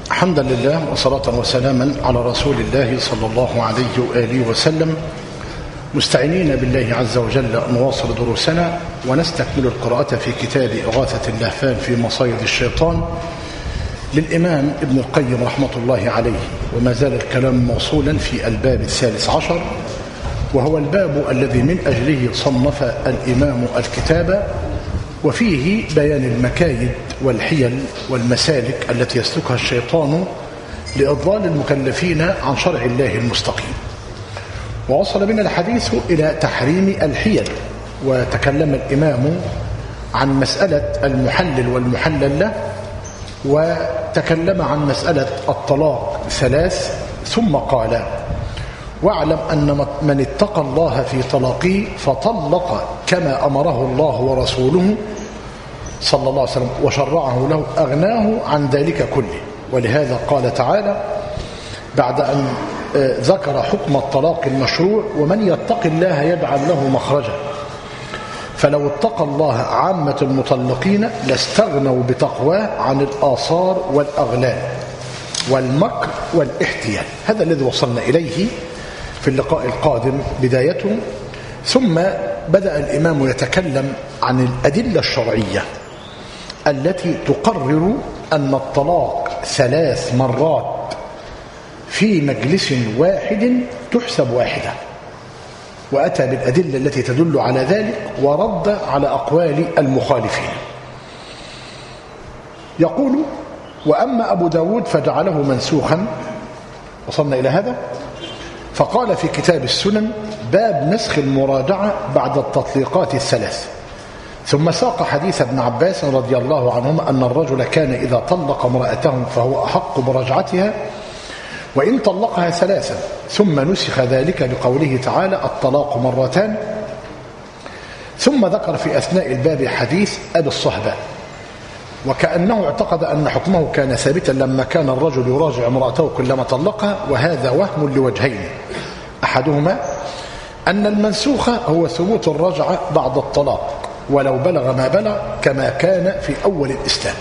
حمدا لله وصلاة وسلاما على رسول الله صلى الله عليه وآله وسلم، مستعينين بالله عز وجل نواصل دروسنا ونستكمل القراءة في كتاب إغاثة اللهفان في مصايد الشيطان للإمام ابن القيم رحمة الله عليه. وما زال الكلام موصولا في الباب 13، وهو الباب الذي من أجله صنف الإمام الكتاب، وفيه بيان المكايد والحيل والمسالك التي يسلكها الشيطان لإضلال المكلفين عن شرع الله المستقيم. ووصل بنا الحديث إلى تحريم الحيل، وتكلم الإمام عن مسألة المحلل والمحلل له، وتكلم عن مسألة الطلاق 3، ثم قال: واعلم أن من اتقى الله في طلاقه فطلق كما أمره الله ورسوله صلى الله عليه وسلم وشرعه له أغناه عن ذلك كله. ولهذا قال تعالى بعد أن ذكر حكم الطلاق المشروع: ومن يتق الله يجعل له مخرجا. فلو اتقى الله عامة المطلقين لاستغنوا بتقواه عن الآثار والأغلال والمكر والاحتيال. هذا الذي وصلنا إليه في اللقاء القادم بدايته. ثم بدأ الإمام يتكلم عن الأدلة الشرعية التي تقرر أن الطلاق 3 مرات في مجلس واحد تحسب واحدة، وأتى بالأدلة التي تدل على ذلك ورد على أقوال المخالفين. يقول: وأما أبو داود فجعله منسوخا. وصلنا إلى هذا، فقال في كتاب السنن: باب نسخ المراجعة بعد التطليقات 3. ثم ساق حديث ابن عباس رضي الله عنهما أن الرجل كان إذا طلق امرأته فهو أحق برجعتها وإن طلقها 3، ثم نسخ ذلك بقوله تعالى: الطلاق مرتان. ثم ذكر في أثناء الباب حديث أبي الصهباء، وكأنه اعتقد أن حكمه كان ثابتا لما كان الرجل يراجع امرأته كلما طلقها، وهذا وهم لوجهين: أحدهما أن المنسوخ هو ثبوت الرجعة بعد الطلاق ولو بلغ ما بلغ كما كان في أول الإسلام.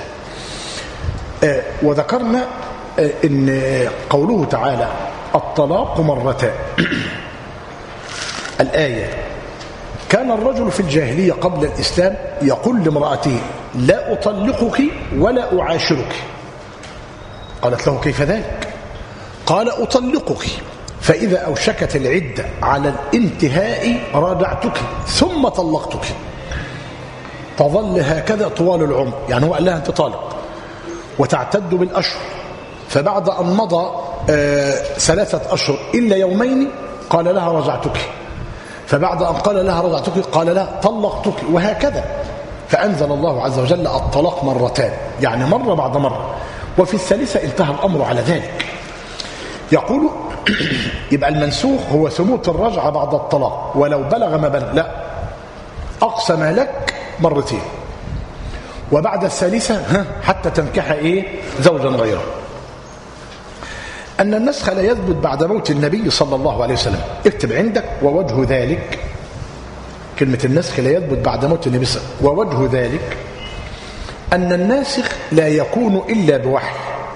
وذكرنا إن قوله تعالى: الطلاق مرتان، الآية: كان الرجل في الجاهلية قبل الإسلام يقول لامرأته: لا أطلقك ولا أعاشرك. قالت له: كيف ذلك؟ قال: أطلقك، فإذا أوشكت العدة على الانتهاء راجعتك ثم طلقتك، تظل هكذا طوال العمر. يعني هو قال لها: أنت طالق، وتعتد بالأشهر. فبعد أن مضى 3 أشهر إلا يومين قال لها: رجعتك. فبعد أن قال لها: رجعتك قال لها: طلقتك، وهكذا. فأنزل الله عز وجل الطلاق مرتان، يعني مرة بعد مرة، وفي الثالثة انتهى الأمر على ذلك. يقول: يبقى المنسوخ هو ثبوت الرجعة بعد الطلاق ولو بلغ ما بلغ، لا، أقسم لك مرتين، وبعد الثالثة حتى تنكح زوجا غيره. أن النسخ لا يثبت بعد موت النبي صلى الله عليه وسلم. اكتب عندك: ووجه ذلك. كلمة النسخ لا يثبت بعد موت النبي صلى الله عليه وسلم. ووجه ذلك أن الناسخ لا يكون إلا بوحي.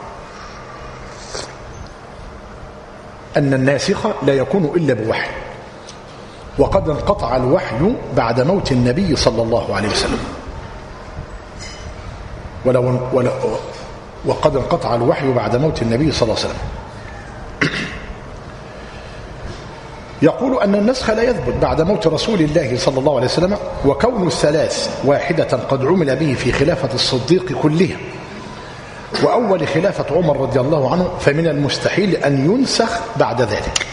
أن الناسخ لا يكون إلا بوحي، وقد انقطع الوحي بعد موت النبي صلى الله عليه وسلم. وقد انقطع الوحي بعد موت النبي صلى الله عليه وسلم. يقول أن النسخ لا يثبت بعد موت رسول الله صلى الله عليه وسلم، وكون 3 واحدة قد عمل به في خلافة الصديق كلها وأول خلافة عمر رضي الله عنه، فمن المستحيل أن ينسخ بعد ذلك.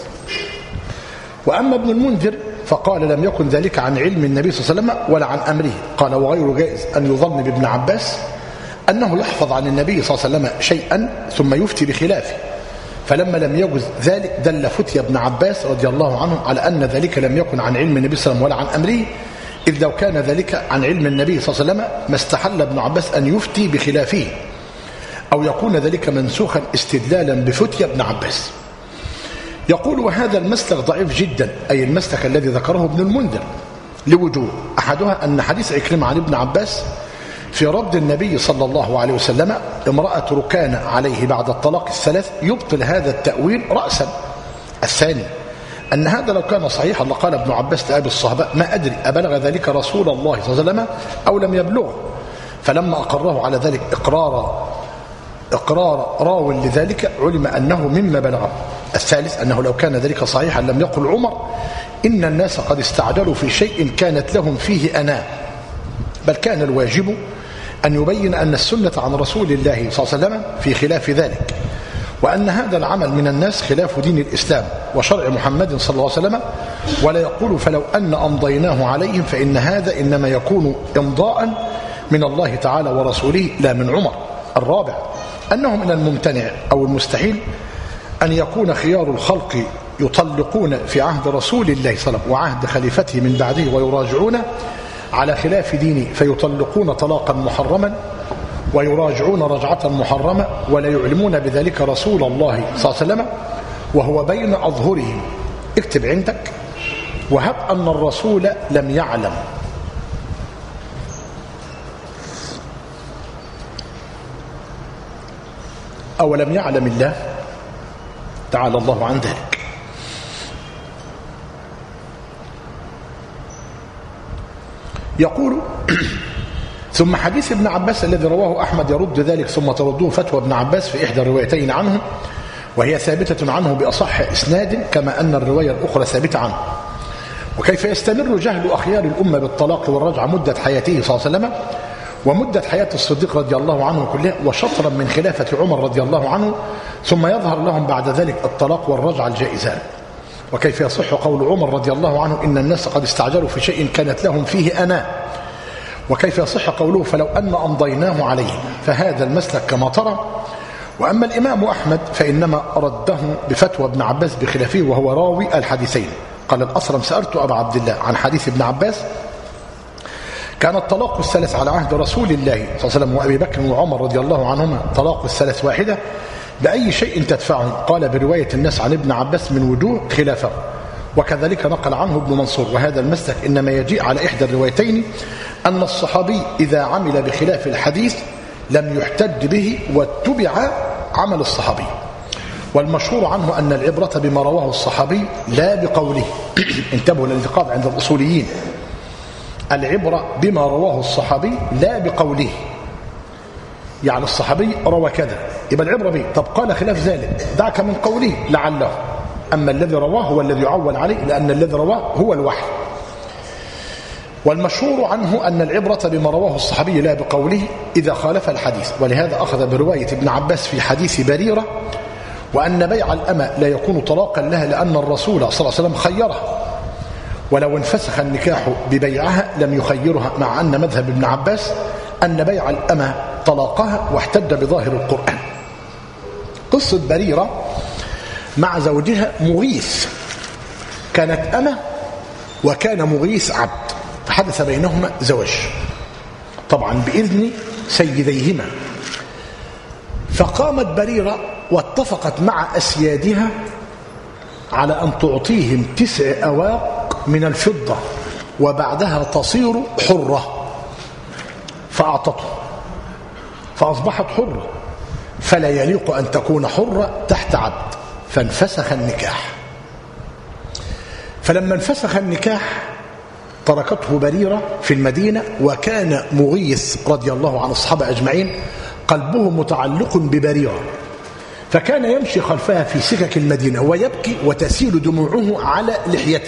وأما ابن المنذر فقال: لم يكن ذلك عن علم النبي صلى الله عليه وسلم ولا عن أمره. قال: وغير جائز أن يظن بابن عباس أنه يحفظ عن النبي صلى الله عليه وسلم شيئا ثم يفتي بخلافه، فلما لم يجز ذلك دل فتي ابن عباس رضي الله عنه على أن ذلك لم يكن عن علم النبي صلى الله عليه وسلم ولا عن أمره، إذ لو كان ذلك عن علم النبي صلى الله عليه وسلم ما استحل ابن عباس أن يفتي بخلافه، أو يكون ذلك منسوخا استدلالا بفتي ابن عباس. يقول: وهذا المسلك ضعيف جدا، أي المسلك الذي ذكره ابن المنذر، لوجوه: أحدها أن حديث عكرمة عن ابن عباس في رد النبي صلى الله عليه وسلم امرأة ركان عليه بعد الطلاق الثلاث يبطل هذا التأويل رأسا. الثاني أن هذا لو كان صحيحا لقال ابن عباس لأبي الصحابة ما أدري أبلغ ذلك رسول الله صلى الله عليه وسلم أو لم يبلغه، فلما أقره على ذلك إقرار راو لذلك علم أنه مما بلغه. الثالث أنه لو كان ذلك صحيحا لم يقل عمر إن الناس قد استعجلوا في شيء كانت لهم فيه أناة، بل كان الواجب أن يبين أن السنة عن رسول الله صلى الله عليه وسلم في خلاف ذلك، وأن هذا العمل من الناس خلاف دين الإسلام وشرع محمد صلى الله عليه وسلم، ولا يقول فلو أن أمضيناه عليهم، فإن هذا إنما يكون إمضاء من الله تعالى ورسوله لا من عمر. الرابع أنه من الممتنع أو المستحيل أن يكون خيار الخلق يطلقون في عهد رسول الله صلى الله عليه وسلم وعهد خليفته من بعده ويراجعون على خلاف دينه، فيطلقون طلاقا محرما ويراجعون رجعة محرمة ولا يعلمون بذلك رسول الله صلى الله عليه وسلم وهو بين أظهرهم. اكتب عندك وهب أن الرسول لم يعلم أو لم يعلم الله تعالى الله عن ذلك. يقول ثم حديث ابن عباس الذي رواه أحمد يرد ذلك، ثم تردون فتوى ابن عباس في إحدى الروايتين عنه وهي ثابتة عنه بأصح إسناد كما أن الرواية الأخرى ثابتة عنه. وكيف يستمر جهل أخيار الأمة بالطلاق والرجعة مدة حياته صلى الله عليه وسلم ومدة حياة الصديق رضي الله عنه كلها وشطرا من خلافة عمر رضي الله عنه، ثم يظهر لهم بعد ذلك الطلاق والرجعة الجائزان. وكيف يصح قول عمر رضي الله عنه إن الناس قد استعجلوا في شيء كانت لهم فيه أناة. وكيف يصح قوله فلو أن أمضيناه عليه، فهذا المسلك كما ترى. وأما الإمام أحمد فإنما رده بفتوى ابن عباس بخلافه وهو راوي الحديثين. قال الأصرم سألت أبا عبد الله عن حديث ابن عباس كان الطلاق الثلاث على عهد رسول الله صلى الله عليه وسلم وأبي بكر وعمر رضي الله عنهما طلاق الثلاث واحدة، بأي شيء تدفعه؟ قال برواية الناس عن ابن عباس من وجوه خلافه، وكذلك نقل عنه ابن منصور. وهذا المسلك إنما يجيء على إحدى الروايتين أن الصحابي إذا عمل بخلاف الحديث لم يحتج به واتبع عمل الصحابي. والمشهور عنه أن العبرة بما رواه الصحابي لا بقوله. انتبهوا للانتقاد عند الأصوليين، العبرة بما رواه الصحابي لا بقوله، يعني الصحابي روى كذا يبقى العبرة به، طب قال خلاف ذلك دعك من قوله لعله، أما الذي رواه هو الذي يعول عليه لأن الذي رواه هو الوحي. والمشهور عنه أن العبرة بما رواه الصحابي لا بقوله إذا خالف الحديث، ولهذا أخذ برواية ابن عباس في حديث بريرة وأن بيع الأمة لا يكون طلاقا لها لأن الرسول صلى الله عليه وسلم خيرها، ولو انفسخ النكاح ببيعها لم يخيرها، مع أن مذهب ابن عباس أن بيع الأمة طلاقها واحتج بظاهر القرآن. قصة بريرة مع زوجها مغيث، كانت أمة وكان مغيث عبد، فحدث بينهما زواج طبعا بإذن سيديهما. فقامت بريرة واتفقت مع أسيادها على أن تعطيهم 9 أواق من الفضة وبعدها تصير حرة، فأعطته فأصبحت حرة، فلا يليق أن تكون حرة تحت عبد، فانفسخ النكاح. فلما انفسخ النكاح تركته بريرة في المدينة، وكان مغيث رضي الله عن الصحابة أجمعين قلبه متعلق ببريرة، فكان يمشي خلفها في سكك المدينة ويبكي وتسيل دموعه على لحيته.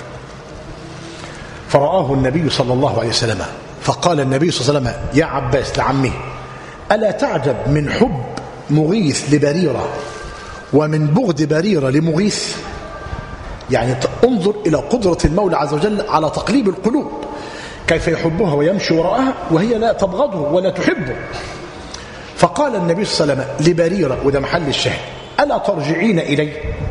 فرآه النبي صلى الله عليه وسلم فقال النبي صلى الله عليه وسلم يا عباس لعمه ألا تعجب من حب مغيث لبريرة ومن بغض بريرة لمغيث؟ يعني انظر إلى قدرة المولى عز وجل على تقليب القلوب، كيف يحبها ويمشي وراءها وهي لا تبغضه ولا تحبه. فقال النبي صلى الله عليه وسلم لبريرة، وده محل الشاهد، ألا ترجعين إلي؟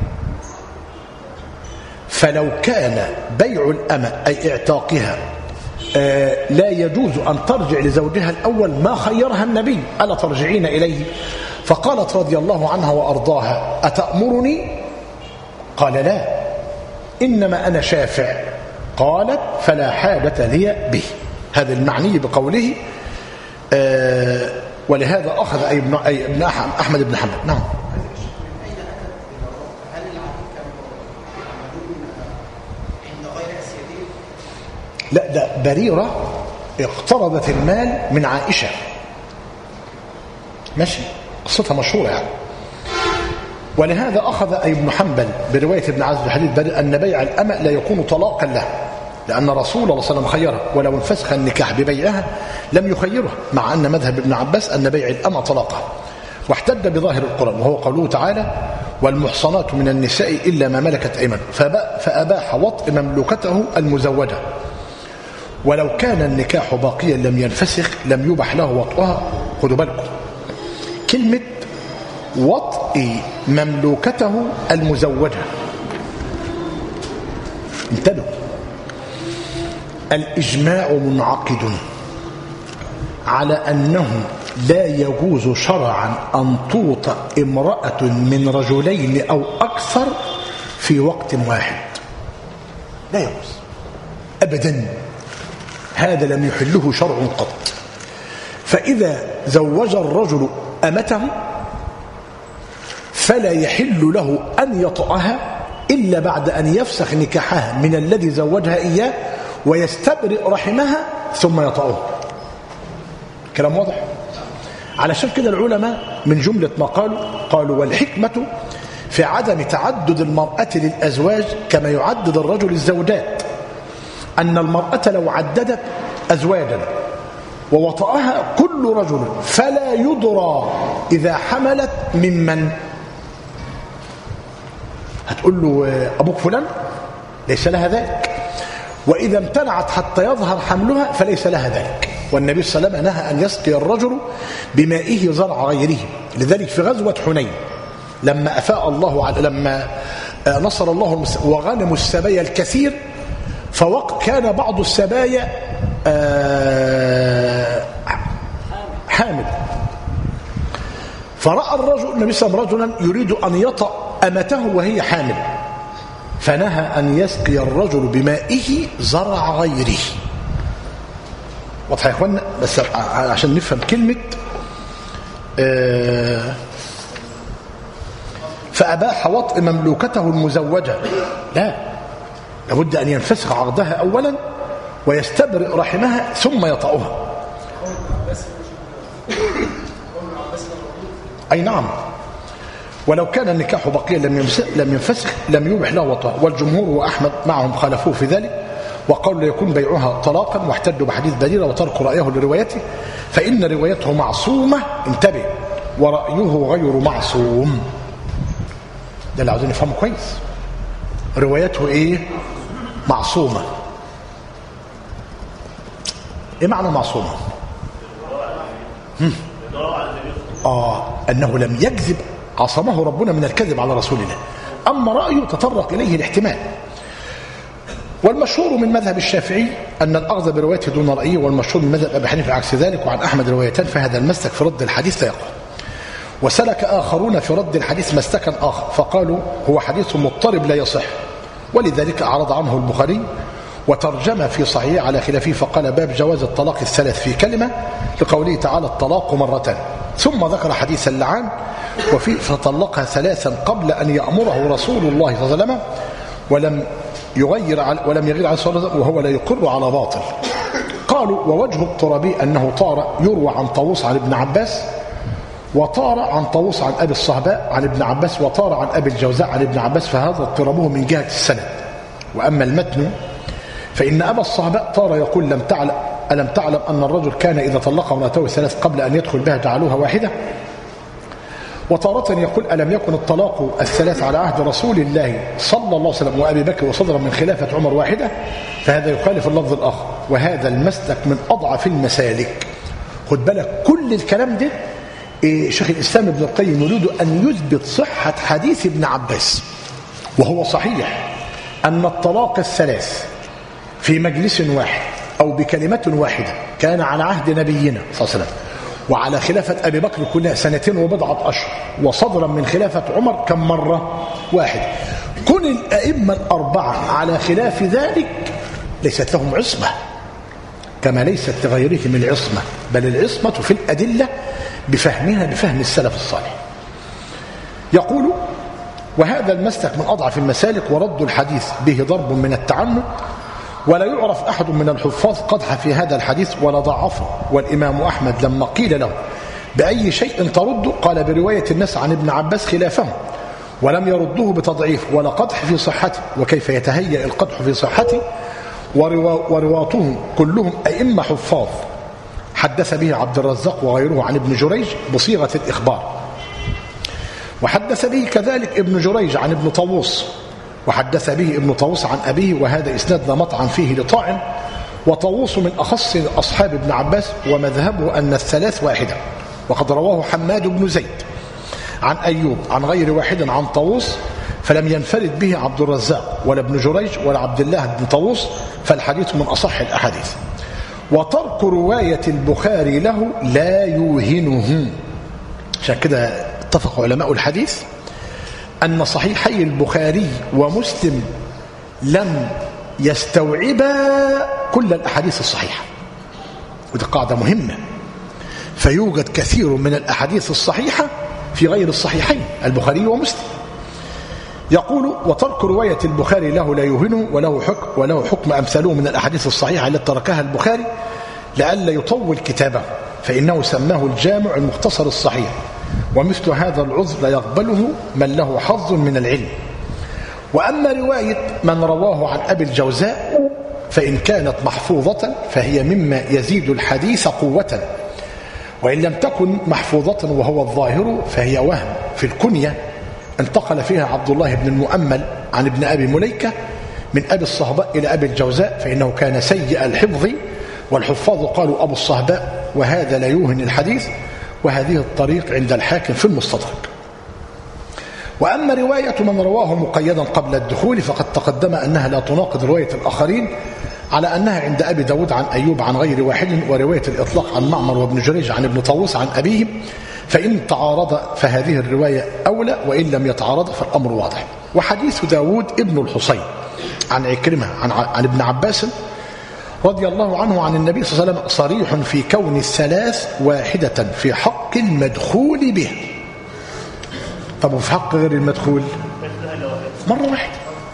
فلو كان بيع الأمة أي اعتاقها لا يجوز أن ترجع لزوجها الأول ما خيرها النبي، ألا ترجعين إليه؟ فقالت رضي الله عنها وأرضاها أتأمرني؟ قال لا، إنما أنا شافع. قالت فلا حاجة لي به. هذا المعني بقوله ولهذا أخذ ابن أحمد بن حنبل. نعم. لا، ده بريرة اقترضت المال من عائشة، ماشي، قصتها مشهورة يعني. ولهذا أخذ ابن حنبل برواية ابن عز الحديث أن بيع الأمة لا يكون طلاقا له، لأن رسول الله صلى الله عليه وسلم خيرها، ولو انفسخ النكاح ببيعها لم يخيره، مع أن مذهب ابن عباس أن بيع الأمة طلاقها، واحتج بظاهر القرآن وهو قوله تعالى: والمحصنات من النساء إلا ما ملكت أيمانكم، فأباح وطء مملوكته المزوجة، ولو كان النكاح باقيا لم ينفسخ لم يبح له وطئها. خدوا بالكم كلمة وطء مملوكته المزوجة، انتبهوا، الإجماع منعقد على أنه لا يجوز شرعا أن توطأ امرأة من رجلين أو أكثر في وقت واحد، لا يجوز أبدا، هذا لم يحله شرع قط. فإذا زوج الرجل أمته فلا يحل له أن يطأها إلا بعد أن يفسخ نكاحها من الذي زوجها إياه ويستبرئ رحمها ثم يطأها. كلام واضح؟ علشان كده العلماء من جملة ما قالوا والحكمة في عدم تعدد المرأة للأزواج كما يعدد الرجل الزوجات، أن المرأة لو عددت أزواجا ووطأها كل رجل فلا يدرى إذا حملت ممن. هتقول له أبوك فلان، ليس لها ذلك، وإذا امتنعت حتى يظهر حملها فليس لها ذلك. والنبي صلى الله عليه وسلم نهى أن يسقي الرجل بمائه زرع غيره. لذلك في غزوة حنين لما أفاء الله لما نصر الله وغنموا السبايا الكثير، فوقت كان بعض السبايا حامل، فرأى الرجل النبي صلى الله عليه وسلم رجلا يريد أن يطأ أمته وهي حامل، فنهى أن يسقي الرجل بمائه زرع غيره. واضح يا اخوانا؟ بس عشان نفهم كلمة فأباح وطء مملوكته المزوجة، لا، لابد أن ينفسخ عقدها أولا ويستبرئ رحمها ثم يطأها. أي نعم، ولو كان النكاح بقيا لم ينفسخ لم يبح له وطأها. والجمهور وأحمد معهم خالفوه في ذلك وقالوا لا يكون بيعها طلاقا، واحتجوا بحديث بريرة وتركوا رأيه لروايته، فإن روايته معصومة، انتبه، ورأيه غير معصوم. ده اللي عاوزين نفهمه كويس، روايته ايه؟ معصومة. ايه معنى معصومة؟ أنه لم يكذب، عصمه ربنا من الكذب على رسول الله. أما رأيه تطرق إليه الاحتمال. والمشهور من مذهب الشافعي أن الأخذ بروايته دون رأيه، والمشهور من مذهب أبي حنيفة عكس ذلك، وعن أحمد روايتان، فهذا المسلك في رد الحديث لا يقع. وسلك آخرون في رد الحديث مسلكا آخر فقالوا هو حديث مضطرب لا يصح، ولذلك أعرض عنه البخاري وترجم في صحيح على خلافه، فقال باب جواز الطلاق الثلاث في كلمة لقوله تعالى الطلاق مرتان، ثم ذكر حديث اللعان وفي فطلقها ثلاثا قبل أن يأمره رسول الله صلى الله عليه وسلم ولم يغير عليه الصلاة والسلام وهو لا يقر على باطل. قالوا ووجه الطرابي أنه طار يروى عن طاووس عن ابن عباس، وطار عن طاووس عن أبي الصهباء عن ابن عباس، وطار عن أبي الجوزاء عن ابن عباس، فهذا اضطرابه من جهة السند. وأما المتن فإن أبا الصهباء طار يقول ألم تعلم أن الرجل كان إذا طلق امرأته الثلاث قبل أن يدخل بها جعلوها واحدة، وتارة يقول ألم يكن الطلاق الثلاث على عهد رسول الله صلى الله عليه وسلم وأبي بكر وصدر من خلافة عمر واحدة، فهذا يخالف اللفظ الآخر، وهذا المسلك من أضعف المسالك. خد بالك كل الكلام ده شيخ الإسلام ابن القيم يريد أن يثبت صحة حديث ابن عباس، وهو صحيح أن الطلاق الثلاث في مجلس واحد أو بكلمة واحدة كان على عهد نبينا صلى الله عليه وسلم وعلى خلافة أبي بكر كلها 2 وبضعة أشهر، وصدرا من خلافة عمر كم مرة؟ واحد. كل الأئمة الأربعة على خلاف ذلك ليست لهم عصمة، كما ليست لغيرهم العصمة، بل العصمة في الأدلة بفهمها بفهم السلف الصالح. يقول: وهذا المسلك من أضعف المسالك، ورد الحديث به ضرب من التعنت، ولا يعرف أحد من الحفاظ قدح في هذا الحديث ولا ضعفه. والإمام أحمد لما قيل له بأي شيء ترد قال: برواية الناس عن ابن عباس خلافه، ولم يردوه بتضعيف ولا قدح في صحته. وكيف يتهيأ القدح في صحته ورواته كلهم أئمة حفاظ، حدث به عبد الرزاق وغيره عن ابن جريج بصيغة الإخبار، وحدث به كذلك ابن جريج عن ابن طاووس، وحدث به ابن طاووس عن أبيه، وهذا إسناد لا مطعن فيه لطاعن. وطاووس من أخص أصحاب ابن عباس، ومذهبه أن الثلاث واحدة. وقد رواه حماد بن زيد عن أيوب عن غير واحد عن طاووس، فلم ينفرد به عبد الرزاق ولا ابن جريج ولا عبد الله بن طاووس، فالحديث من أصح الأحاديث. وترك رواية البخاري له لا يوهنه. عشان كده اتفق علماء الحديث أن صحيحي البخاري ومسلم لم يستوعبا كل الأحاديث الصحيحة، ودي قاعدة مهمة. فيوجد كثير من الأحاديث الصحيحة في غير الصحيحين البخاري ومسلم. يقول: وترك رواية البخاري له لا يوهنه، وله حكم أمثاله من الأحاديث الصحيحة التي تركها البخاري لئلا يطول كتابه، فإنه سماه الجامع المختصر الصحيح. ومثل هذا العذر لا يقبله من له حظ من العلم. وأما رواية من رواه عن أبي الجوزاء فإن كانت محفوظة فهي مما يزيد الحديث قوة، وإن لم تكن محفوظة وهو الظاهر فهي وهم في الكنية انتقل فيها عبد الله بن المؤمل عن ابن أبي مليكة من أبي الصهباء إلى أبي الجوزاء، فإنه كان سيء الحفظ، والحفاظ قالوا أبو الصهباء، وهذا لا يوهن الحديث. وهذه الطريق عند الحاكم في المستدرك. وأما رواية من رواه مقيدا قبل الدخول فقد تقدم أنها لا تناقض رواية الآخرين، على أنها عند أبي داود عن أيوب عن غير واحد، ورواية الإطلاق عن معمر وابن جريج عن ابن طاووس عن أبيه. فإن تعارض فهذه الرواية أولى، وإن لم يتعارض فالأمر واضح. وحديث داود ابن الحصين عن عكرمة عن ابن عباس رضي الله عنه عن النبي صلى الله عليه وسلم صريح في كون الثلاث واحدة في حق المدخول به. طب وفي حق غير المدخول مرة واحدة.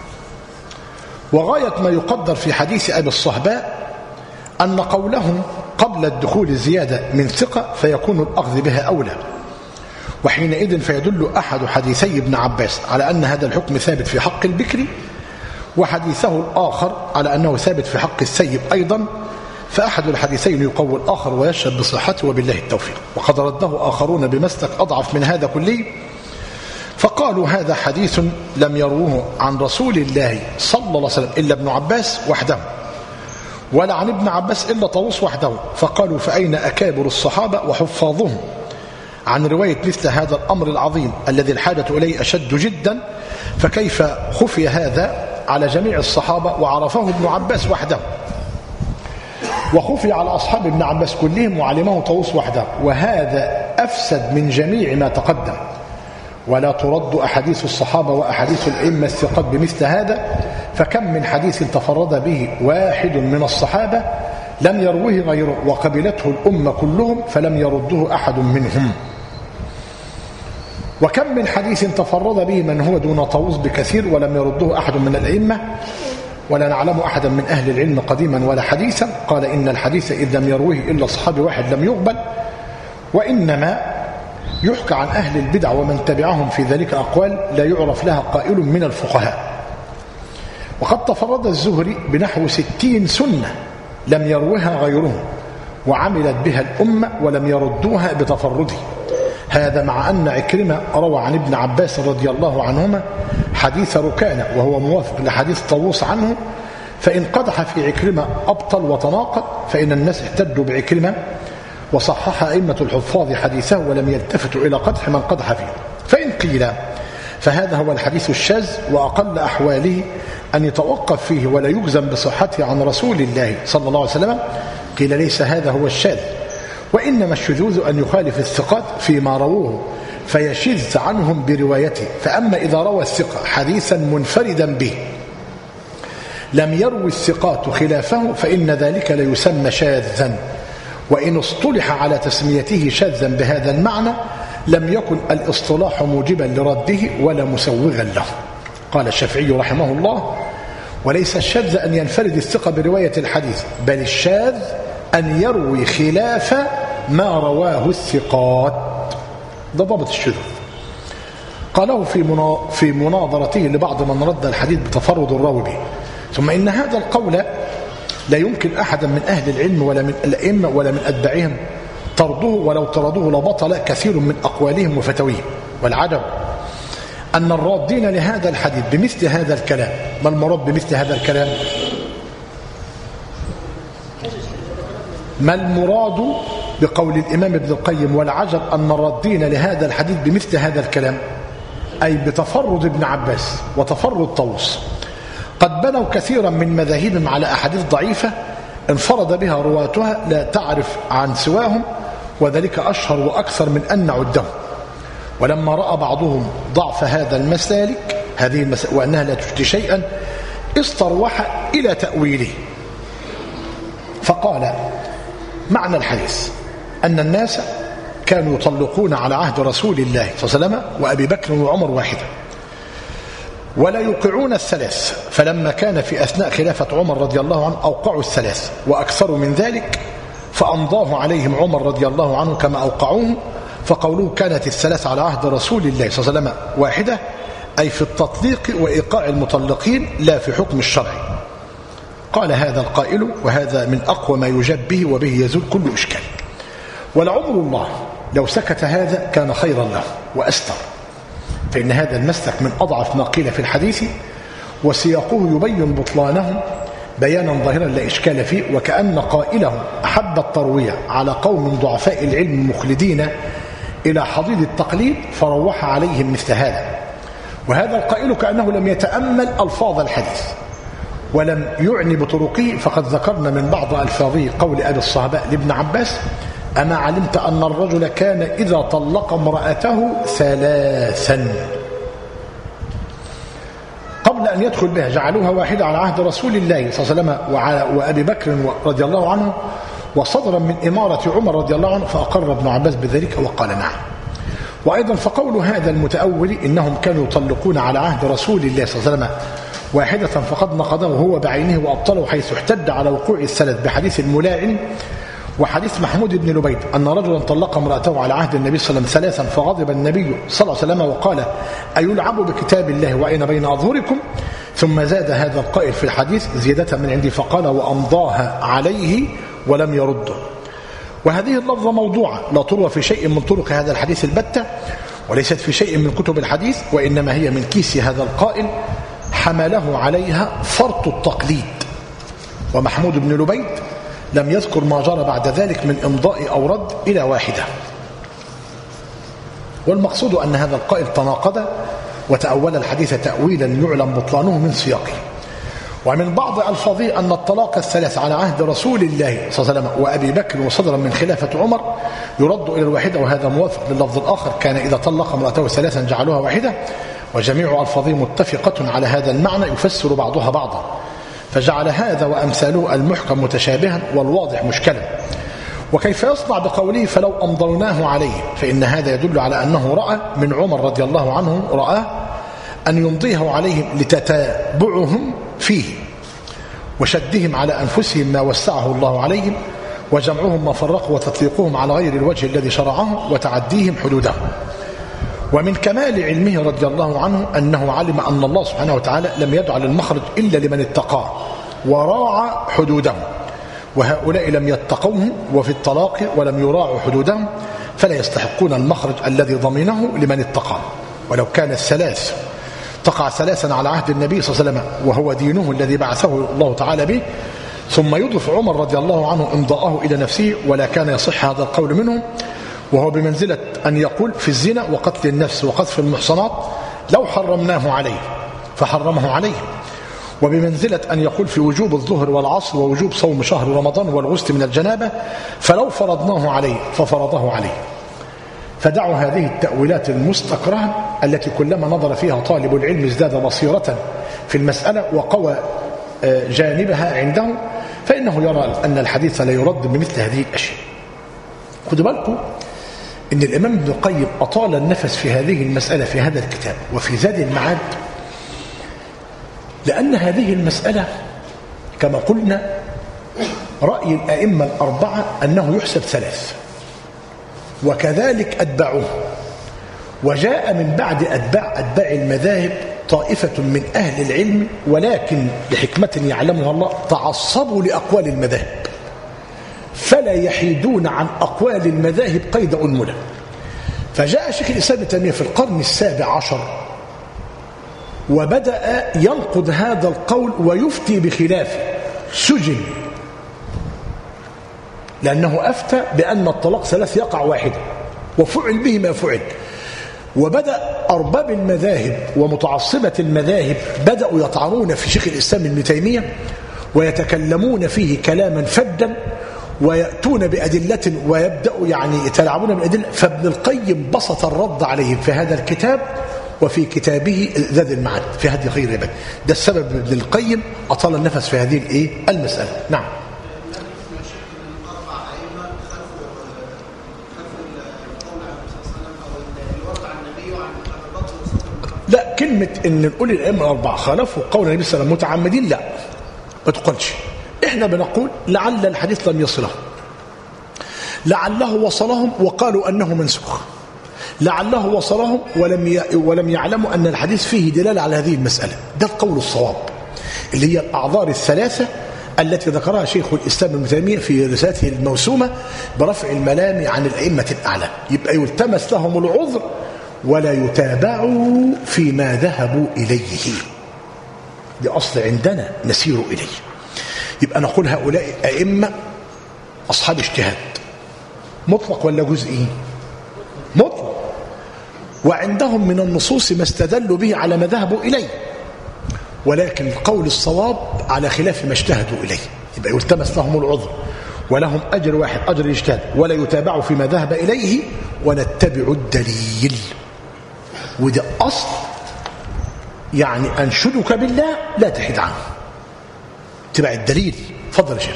وغاية ما يقدر في حديث أبي الصهباء أن قولهم قبل الدخول زيادة من ثقة، فيكون الأخذ بها أولى. وحينئذ فيدل أحد حديثي ابن عباس على أن هذا الحكم ثابت في حق البكر، وحديثه الآخر على أنه ثابت في حق السيب أيضا، فأحد الحديثين يقوي الآخر ويشهد بصحته، وبالله التوفيق. وقد رده آخرون بمسلك أضعف من هذا كله، فقالوا هذا حديث لم يروه عن رسول الله صلى الله عليه وسلم إلا ابن عباس وحده، ولا عن ابن عباس إلا طاووس وحده. فقالوا فأين أكابر الصحابة وحفاظهم عن رواية مثل هذا الأمر العظيم الذي الحاجة إليه أشد جدا؟ فكيف خفي هذا على جميع الصحابة وعرفه ابن عباس وحده، وخفي على أصحاب ابن عباس كلهم وعلمه طاووس وحده؟ وهذا أفسد من جميع ما تقدم. ولا ترد أحاديث الصحابة وأحاديث الأئمة الثقات بمثل هذا، فكم من حديث تفرد به واحد من الصحابة لم يروه غيره، وقبلته الأمة كلهم فلم يرده أحد منهم. وكم من حديث تفرد به من هو دون طاووس بكثير ولم يرده أحد من الأئمة، ولا نعلم أحدا من أهل العلم قديما ولا حديثا قال إن الحديث إذ لم يروه إلا صحابي واحد لم يقبل. وإنما يحكى عن أهل البدع ومن تبعهم في ذلك أقوال لا يعرف لها قائل من الفقهاء. وقد تفرد الزهري بنحو 60 سنة لم يروها غيره، وعملت بها الأمة ولم يردوها بتفرده. هذا مع أن عكرمة روى عن ابن عباس رضي الله عنهما حديث ركانة وهو موافق لحديث طاووس عنه، فإن قدح في عكرمة أبطل وتناقض، فإن الناس احتجوا بعكرمة وصحح أئمة الحفاظ حديثه ولم يلتفتوا إلى قدح من قدح فيه. فإن قيل فهذا هو الحديث الشاذ وأقل أحواله أن يتوقف فيه ولا يجزم بصحته عن رسول الله صلى الله عليه وسلم، قيل ليس هذا هو الشاذ، وإنما الشذوذ أن يخالف الثقات فيما رووه فيشذ عنهم بروايته. فأما إذا روى الثقة حديثا منفردا به لم يروي الثقات خلافه فإن ذلك ليسمى شاذا، وإن اصطلح على تسميته شاذا بهذا المعنى لم يكن الاصطلاح موجبا لرده ولا مسوغا له. قال الشافعي رحمه الله: وليس الشاذ أن ينفرد الثقة برواية الحديث، بل الشاذ أن يروي خلاف ما رواه الثقات. ده ضابط الشذوذ. قاله في مناظرته لبعض من رد الحديث بتفرد الراوي به. ثم إن هذا القول لا يمكن أحدا من أهل العلم ولا من الأئمة ولا من أتباعهم طرده، ولو طردوه لبطل كثير من أقوالهم وفتاويهم. والعجب أن الرادين لهذا الحديث بمثل هذا الكلام، ما المراد بمثل هذا الكلام؟ ما المراد بقول الإمام ابن القيم والعجب أن الرادين لهذا الحديث بمثل هذا الكلام، أي بتفرد ابن عباس وتفرد طوس، قد بنوا كثيرا من مذاهبهم على أحاديث ضعيفة انفرد بها رواتها لا تعرف عن سواهم، وذلك أشهر وأكثر من أن نعدهم. ولما رأى بعضهم ضعف هذا المسالك وأنها لا تشتي شيئا استروح إلى تأويله، فقال: معنى الحديث أن الناس كانوا يطلقون على عهد رسول الله صلى الله عليه وسلم وأبي بكر وعمر واحدة، ولا يوقعون الثلاث، فلما كان في أثناء خلافة عمر رضي الله عنه أوقعوا الثلاث وأكثر من ذلك، فأمضاه عليهم عمر رضي الله عنه كما أوقعوه، فقوله كانت الثلاث على عهد رسول الله صلى الله عليه وسلم واحدة، أي في التطليق وإيقاع المطلقين لا في حكم الشرع. قال هذا القائل، وهذا من أقوى ما يجاب به وبه يزول كل إشكال. ولعمر الله لو سكت هذا كان خيرا له وأستر، فإن هذا المسلك من أضعف ما قيل في الحديث، وسياقه يبين بطلانه بيانا ظاهرا لا إشكال فيه، وكأن قائله أحب التروية على قوم ضعفاء العلم مخلدين إلى حضيض التقليد فروح عليهم مثل هذا. وهذا القائل كأنه لم يتأمل ألفاظ الحديث ولم يعني بطرقه، فقد ذكرنا من بعض ألفاظه قول أبي الصهباء لابن عباس: أما علمت أن الرجل كان إذا طلق امرأته ثلاثا قبل أن يدخل بها جعلوها واحدة على عهد رسول الله صلى الله عليه وسلم وأبي بكر رضي الله عنه، وصدرا من إمارة عمر رضي الله عنه، فأقر ابن عباس بذلك وقال نعم. وأيضا فقول هذا المتأول إنهم كانوا يطلقون على عهد رسول الله صلى الله عليه وسلم واحدة فقد نقضه هو بعينه وأبطله، حيث احتج على وقوع الثلاث بحديث الملاعن وحديث محمود بن لبيد أن رجلا طلق امرأته على عهد النبي صلى الله عليه وسلم ثلاثا، فغضب النبي صلى الله عليه وسلم وقال: أيلعب بكتاب الله وأين بين أظهركم؟ ثم زاد هذا القائل في الحديث زيادة من عندي فقال: وأمضاها عليه ولم يرده. وهذه اللفظة موضوعة لا تروى في شيء من طرق هذا الحديث البتة، وليست في شيء من كتب الحديث، وإنما هي من كيس هذا القائل حمله عليها فرط التقليد. ومحمود بن لبيد لم يذكر ما جرى بعد ذلك من إمضاء أو رد إلى واحدة. والمقصود أن هذا القائل تناقض وتأول الحديث تأويلا يعلم بطلانه من سياقه. ومن بعض ألفاظه أن الطلاق الثلاث على عهد رسول الله صلى الله عليه وسلم وأبي بكر وصدرا من خلافة عمر يرد إلى الواحدة، وهذا موافق لللفظ الآخر: كان إذا طلق امرأته ثلاثا جعلوها واحدة. وجميع ألفاظه متفقة على هذا المعنى يفسر بعضها بعضا، فجعل هذا وأمثاله المحكم متشابها والواضح مشكلا. وكيف يصنع بقوله فلو أمضوناه عليه؟ فإن هذا يدل على أنه رأى من عمر رضي الله عنه أن يمضيه عليهم لتتابعهم فيه وشدهم على أنفسهم ما وسعه الله عليهم، وجمعهم ما فرقوا، وتطليقهم على غير الوجه الذي شرعه، وتعديهم حدوده. ومن كمال علمه رضي الله عنه أنه علم أن الله سبحانه وتعالى لم يجعل المخرج إلا لمن اتقاه وراعى حدوده، وهؤلاء لم يتقوه وفي الطلاق ولم يراعوا حدودهم، فلا يستحقون المخرج الذي ضمنه لمن اتقاه. ولو كان الثلاث تقع ثلاثا على عهد النبي صلى الله عليه وسلم وهو دينه الذي بعثه الله تعالى به، ثم يضف عمر رضي الله عنه امضاءه إلى نفسه، ولا كان يصح هذا القول منه، وهو بمنزلة أن يقول في الزنا وقتل النفس وقذف المحصنات لو حرمناه عليه فحرمه عليه، وبمنزلة أن يقول في وجوب الظهر والعصر ووجوب صوم شهر رمضان والغسل من الجنابة فلو فرضناه عليه ففرضه عليه. فدعوا هذه التأويلات المستقرة التي كلما نظر فيها طالب العلم ازداد بصيرة في المسألة وقوى جانبها عنده، فإنه يرى أن الحديث لا يرد بمثل هذه الأشياء. خدوا بالكم إن الإمام ابن القيم أطال النفس في هذه المسألة في هذا الكتاب وفي زاد المعاد، لأن هذه المسألة كما قلنا رأي الأئمة الأربعة أنه يحسب ثلاث، وكذلك أتبعوه، وجاء من بعد أتباع المذاهب طائفة من أهل العلم ولكن لحكمة يعلمها الله تعصبوا لأقوال المذاهب، فلا يحيدون عن أقوال المذاهب قيد أنملة. فجاء شيخ الإسلام ابن تيمية في القرن السابع عشر وبدأ ينقض هذا القول ويفتي بخلافه، سجن لأنه أفتى بأن الطلاق ثلاث يقع واحدا وفعل به ما فعل. وبدأ أرباب المذاهب ومتعصبة المذاهب بدأوا يطعنون في شيخ الإسلام ابن تيمية ويتكلمون فيه كلاما فدا ويأتون بأدلة ويبدأوا يتلاعبون بالأدلة. فابن القيم بسط الرد عليهم في هذا الكتاب وفي كتابه زاد المعاد في هدي خير العباد. ده السبب ابن القيم أطال النفس في هذه المسألة. نعم. لا، كلمة ان نقول الائمه الاربعه خالفوا قول النبي صلى الله عليه وسلم متعمدين لا ما تقولش. احنا بنقول لعل الحديث لم يصلهم، لعله وصلهم وقالوا انه منسوخ، لعله وصلهم ولم يعلموا ان الحديث فيه دلاله على هذه المساله. ده القول الصواب اللي هي الاعذار الثلاثه التي ذكرها شيخ الاسلام ابن تيميه في رسالته الموسومه برفع الملام عن الائمه الاعلام. يبقى يلتمس لهم العذر ولا يتابعوا فيما ذهبوا إليه. دي أصل عندنا نسير إليه. يبقى نقول هؤلاء أئمة أصحاب اجتهاد مطلق ولا جزئي؟ مطلق، وعندهم من النصوص ما استدلوا به على ما ذهبوا إليه، ولكن القول الصواب على خلاف ما اجتهدوا إليه. يبقى يلتمس لهم العذر ولهم أجر واحد أجر الاجتهاد، ولا يتابعوا فيما ذهب إليه ونتبع الدليل. وده أصل أنشدك بالله لا تحيد عنه، تبع الدليل. فضل يا شيخ.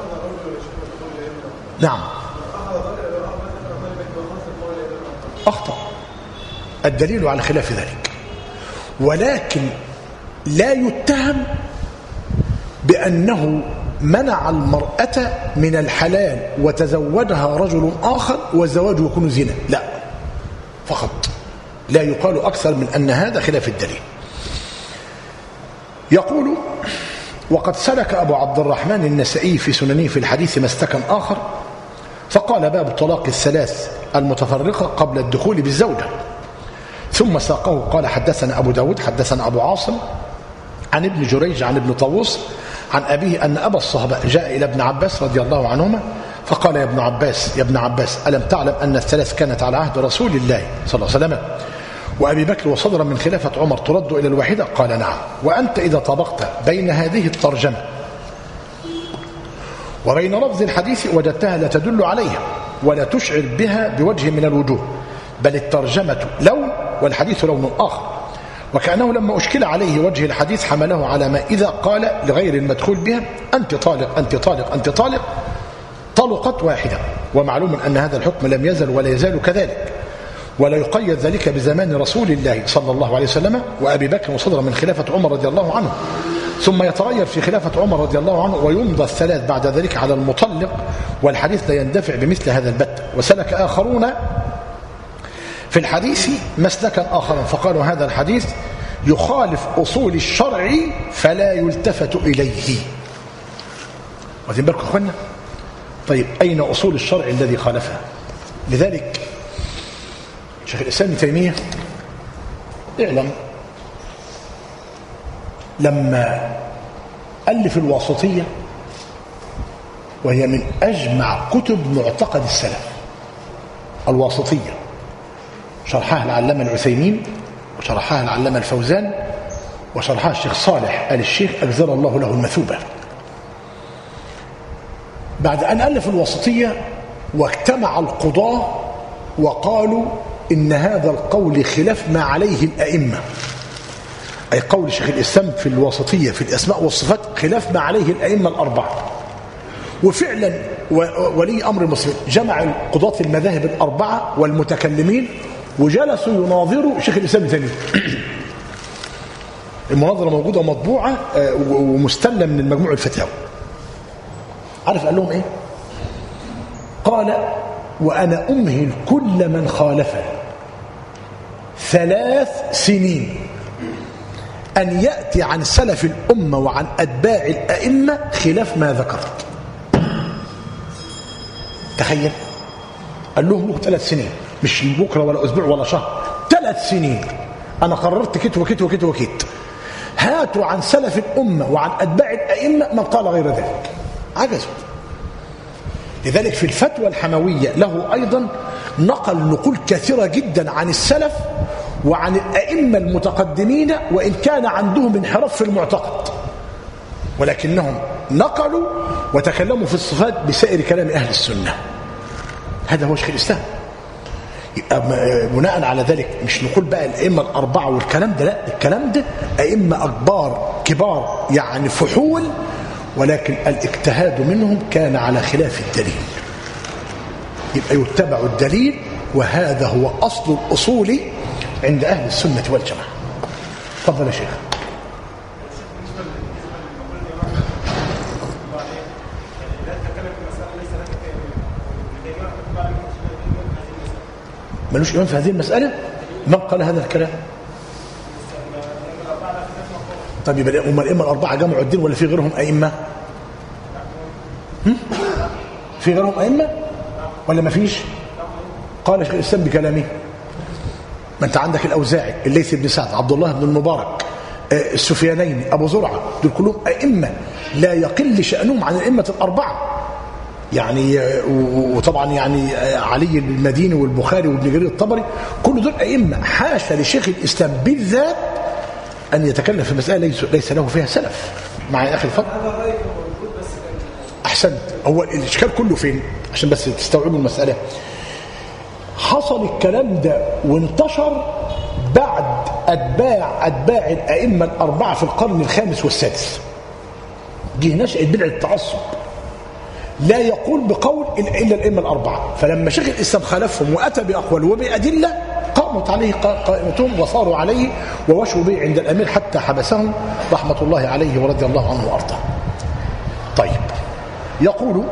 نعم، أخطأ، الدليل على خلاف ذلك، ولكن لا يتهم بأنه منع المرأة من الحلال وتزوجها رجل آخر والزواج يكون زنا، لا فقط، لا يقال أكثر من أن هذا خلاف الدليل. يقول: وقد سلك أبو عبد الرحمن النسائي في سننه في الحديث مسلكا آخر فقال: باب الطلاق الثلاث المتفرقة قبل الدخول بالزوجة. ثم ساقه قال: حدثنا أبو داود حدثنا أبو عاصم عن ابن جريج عن ابن طاووس عن أبيه أن أبا الصهباء جاء إلى ابن عباس رضي الله عنهما فقال: يا ابن عباس ألم تعلم أن الثلاث كانت على عهد رسول الله صلى الله عليه وسلم وأبي بكر وصدر من خلافة عمر ترد إلى الواحدة؟ قال: نعم. وأنت إذا طبقت بين هذه الترجمة وبين لفظ الحديث وجدتها لا تدل عليها ولا تشعر بها بوجه من الوجوه، بل الترجمة لون والحديث لون آخر. وكأنه لما أشكل عليه وجه الحديث حمله على ما إذا قال لغير المدخول بها: أنت طالق أنت طالق أنت طالق، طلقت واحدة. ومعلوم أن هذا الحكم لم يزل ولا يزال كذلك، ولا يقيد ذلك بزمان رسول الله صلى الله عليه وسلم وأبي بكر وصدر من خلافة عمر رضي الله عنه، ثم يتغير في خلافة عمر رضي الله عنه ويمضى الثلاث بعد ذلك على المطلق، والحديث لا يندفع بمثل هذا البت. وسلك آخرون في الحديث مسلكا آخر فقالوا: هذا الحديث يخالف أصول الشرع فلا يلتفت إليه. واخدين بالكم أخوانا؟ طيب، أين أصول الشرع الذي خالفها؟ لذلك شيخ الإسلام ابن تيمية اعلم لما ألف الواسطية، وهي من أجمع كتب معتقد السلف، الواسطية شرحها العلامة العثيمين وشرحها العلامة الفوزان وشرحها الشيخ صالح آل الشيخ أجزل الله له المثوبة. بعد أن ألف الواسطية واجتمع القضاة وقالوا إن هذا القول خلاف ما عليه الأئمة أي قول شيخ الإسلام في الوسطية في الأسماء والصفات خلاف ما عليه الأئمة الأربعة. وفعلا ولي أمر المسلمين جمع قضاة المذاهب الأربعة والمتكلمين وجلسوا يناظروا شيخ الإسلام ابن تيمية. المناظرة موجودة ومطبوعة ومستلم من المجموع الفتاوى. عارف قال لهم إيه؟ قال: وأنا أمهل كل من خالفني 3 سنين أن يأتي عن سلف الأمة وعن أتباع الأئمة خلاف ما ذكرت. تخيل، قال لهم 3 سنين، مش بكرة ولا أسبوع ولا شهر، 3 سنين أنا قررت كت وكت وكت وكت، هاتوا عن سلف الأمة وعن أتباع الأئمة ما قال غير ذلك. عجزوا. لذلك في الفتوى الحموية له أيضا نقول كثيرة جدا عن السلف وعن الأئمة المتقدمين، وإن كان عندهم انحراف في المعتقد، ولكنهم نقلوا وتكلموا في الصفات بسائر كلام أهل السنة. هذا هو شيخ الإسلام. بناء على ذلك مش نقول بقى الأئمة الأربعة والكلام ده، لا، الكلام ده أئمة كبار يعني فحول، ولكن الاجتهاد منهم كان على خلاف الدليل، يبقى يتبع الدليل، وهذا هو أصل الأصول عند أهل السنة والجماعة. تفضل يا شيخ. ملوش إمام في هذه المسألة؟ من قال هذا الكلام؟ طيب يبقى هم الأئمة الأربعة جمعوا الدين ولا في غيرهم أئمة؟ في غيرهم أئمة ولا ما فيش؟ قال شيخ الإسلام بكلامه. ما أنت عندك الأوزاعي، الليث بن سعد، عبد الله بن المبارك، السفيانين، أبو زرعة، دول كلهم أئمة لا يقل شأنهم عن الأئمة الأربعة. يعني وطبعا يعني علي المديني والبخاري وابن جرير الطبري، كل دول أئمة. حاشا لشيخ الإسلام بالذات أن يتكلم في مسألة ليس له فيها سلف. مع يا أخي الفضل. أحسنت. هو الإشكال كله فين؟ عشان بس تستوعبوا المسألة. حصل الكلام ده وانتشر بعد أتباع الأئمة الأربعة في القرن الخامس والسادس. جه نشأة بدعة التعصب، لا يقول بقول إلا الأئمة الأربعة. فلما شيخ الإسلام خالفهم وأتى بأقوال وبأدلة قامت عليه قائمتهم وصاروا عليه ووشوا به عند الأمير حتى حبسهم رحمة الله عليه ورضي الله عنه وأرضاه. طيب، يقول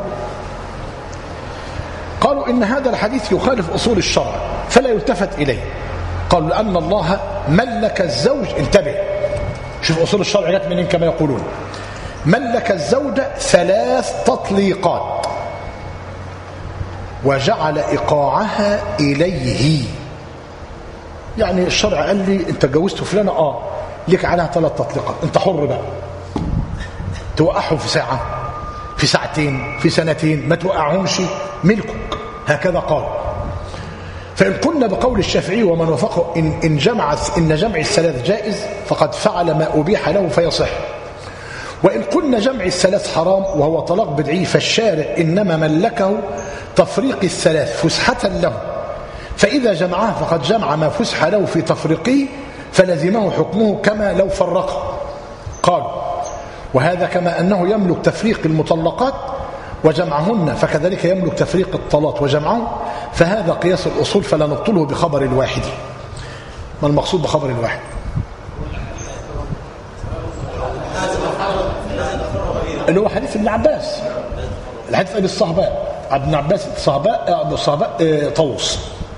قالوا إن هذا الحديث يخالف أصول الشرع فلا يلتفت إليه. قالوا لأن الله ملك الزوج، انتبه شوف أصول الشرع جت منين كما يقولون، ملك الزوج 3 تطليقات وجعل إيقاعها إليه. يعني الشرع قال لي أنت جوزت فلانة، لك عليها 3 تطليقات، أنت حر بقى توقعهم في ساعة، في ساعتين، في سنتين، ما توقعهمش، ملكك. هكذا قال. فإن قلنا بقول الشافعي ومن وافقه إن جمع الثلاث جائز فقد فعل ما أبيح له فيصح. وإن قلنا جمع الثلاث حرام وهو طلاق بدعي فالشارع إنما ملكه تفريق الثلاث فسحة له، فإذا جمعها فقد جمع ما فسح له في تفريقه فلزمه حكمه كما لو فرقه. قال وهذا كما أنه يملك تفريق المطلقات وجمعهن فكذلك يملك تفريق الطلاق وجمعه، فهذا قياس الأصول فلا نبطله بخبر الواحد. ما المقصود بخبر الواحد؟ اللي هو حديث ابن عباس، الحديث ابي الصهباء، ابن عباس الصهباء طوس.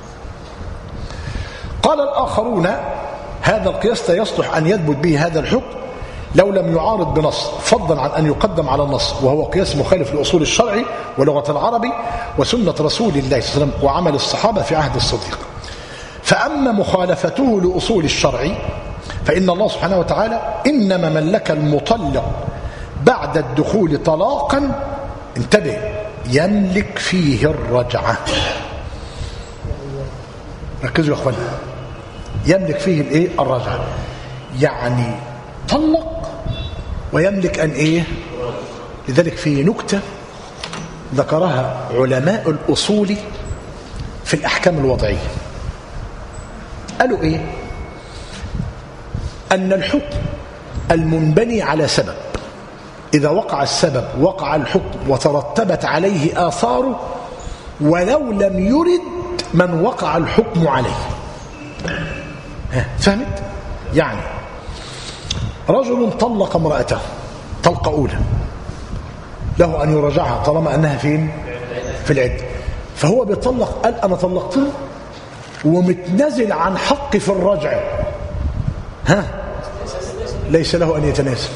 قال الآخرون هذا القياس لا يصلح أن يثبت به هذا الحكم لو لم يعارض بنص، فضلا عن أن يقدم على النص، وهو قياس مخالف لأصول الشرع ولغة العرب وسنة رسول الله صلى الله عليه وسلم وعمل الصحابة في عهد الصديق. فأما مخالفته لأصول الشرع فإن الله سبحانه وتعالى إنما ملك المطلق بعد الدخول طلاقا، انتبه، يملك فيه الرجعة. ركزوا يا اخواني، يملك فيه الرجعة، يعني طلق ويملك أن لذلك في نكتة ذكرها علماء الأصول في الأحكام الوضعية. قالوا أن الحكم المنبني على سبب إذا وقع السبب وقع الحكم وترتبت عليه آثاره ولو لم يرد من وقع الحكم عليه. فهمت؟ يعني رجل طلق امرأته طلقة أولى، له أن يراجعها طالما أنها فين؟ في العدة. فهو بيطلق، قال أنا طلقته ومتنازل عن حقي في الرجع، ليس له أن يتنازل،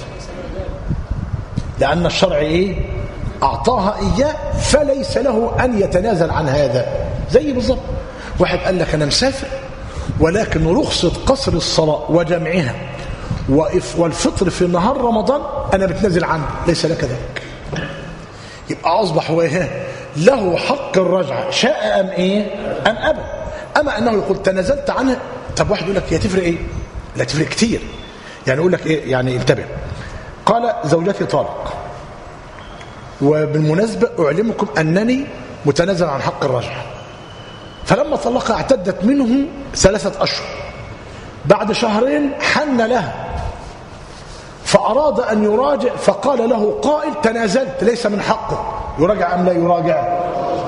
لأن الشرع إيه؟ أعطاها إياه، فليس له أن يتنازل عن هذا. زي بالضبط واحد قال لك أنا مسافر ولكن رخصة قصر الصلاة وجمعها والفطر في نهار رمضان أنا بتنازل عنه، ليس لك ذلك. يبقى أصبح هو له حق الرجعة شاء أم إيه؟ أم أبى. أما أنه يقول تنازلت عنها، طب واحد يقول لك هي تفرق إيه؟ لا تفرق كتير. يعني يقول لك إيه؟ يعني انتبه، قال زوجتي طالق، وبالمناسبة أعلمكم أنني متنازل عن حق الرجعة. فلما طلقها اعتدت منه 3 أشهر، بعد شهرين حن لها فأراد أن يراجع، فقال له قائل تنازلت، ليس من حقه، يراجع أم لا يراجع؟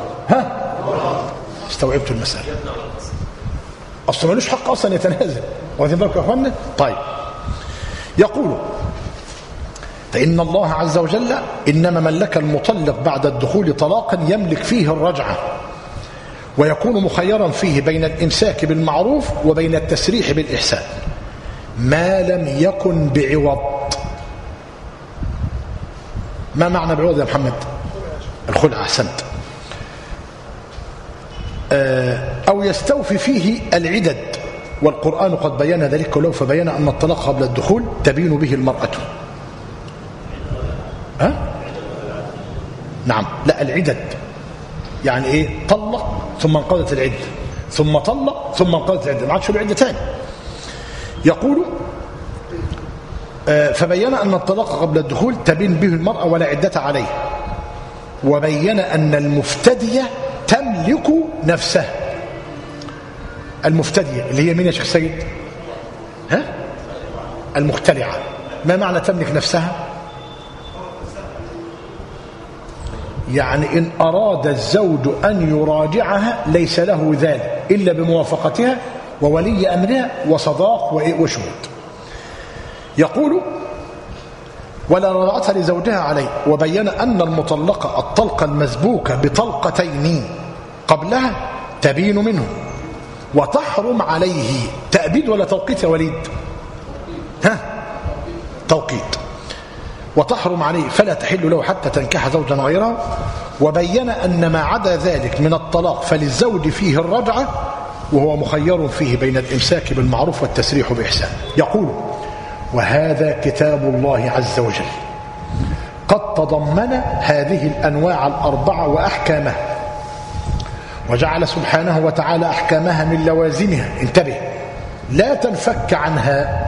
استوعبت المسألة؟ أصلا ملوش حق أصلا يتنازل. واخدين بالكم يا أخوانا؟ طيب، يقول فإن الله عز وجل إنما ملك المطلق بعد الدخول طلاقا يملك فيه الرجعة، ويكون مخيرا فيه بين الإمساك بالمعروف وبين التسريح بالإحسان ما لم يكن بعوض. ما معنى بعوض يا محمد؟ الخلع. أحسنت. أو يستوفي فيه العدد، والقرآن قد بيان ذلك ولو فبين أن الطلاق قبل الدخول تبين به المرأة. نعم، لا العدد يعني ايه؟ طلق ثم انقضت العدة، ثم طلق ثم انقضت العدة، ما عادش له عدة ثاني. يقول فبين أن الطلاق قبل الدخول تبين به المرأة ولا عدة عليه، وبين أن المفتدية تملك نفسها. المفتدية اللي هي مين يا شيخ سيد؟ المختلعة. ما معنى تملك نفسها؟ يعني إن أراد الزوج أن يراجعها ليس له ذلك إلا بموافقتها وولي أمرها وصداق وشهود. يقول ولا رضعتها لزوجها عليه، وبين أن المطلقة الطلقة المسبوكة بطلقتين قبلها تبين منه وتحرم عليه. تأبيد ولا توقيت يا وليد؟ توقيت. وتحرم عليه فلا تحل له حتى تنكح زوجا غيره. وبين أن ما عدا ذلك من الطلاق فللزوج فيه الرجعة، وهو مخير فيه بين الإمساك بالمعروف والتسريح بإحسان. يقول وهذا كتاب الله عز وجل قد تضمن هذه الأنواع الأربعة وأحكامها، وجعل سبحانه وتعالى أحكامها من لوازمها، انتبه، لا تنفك عنها،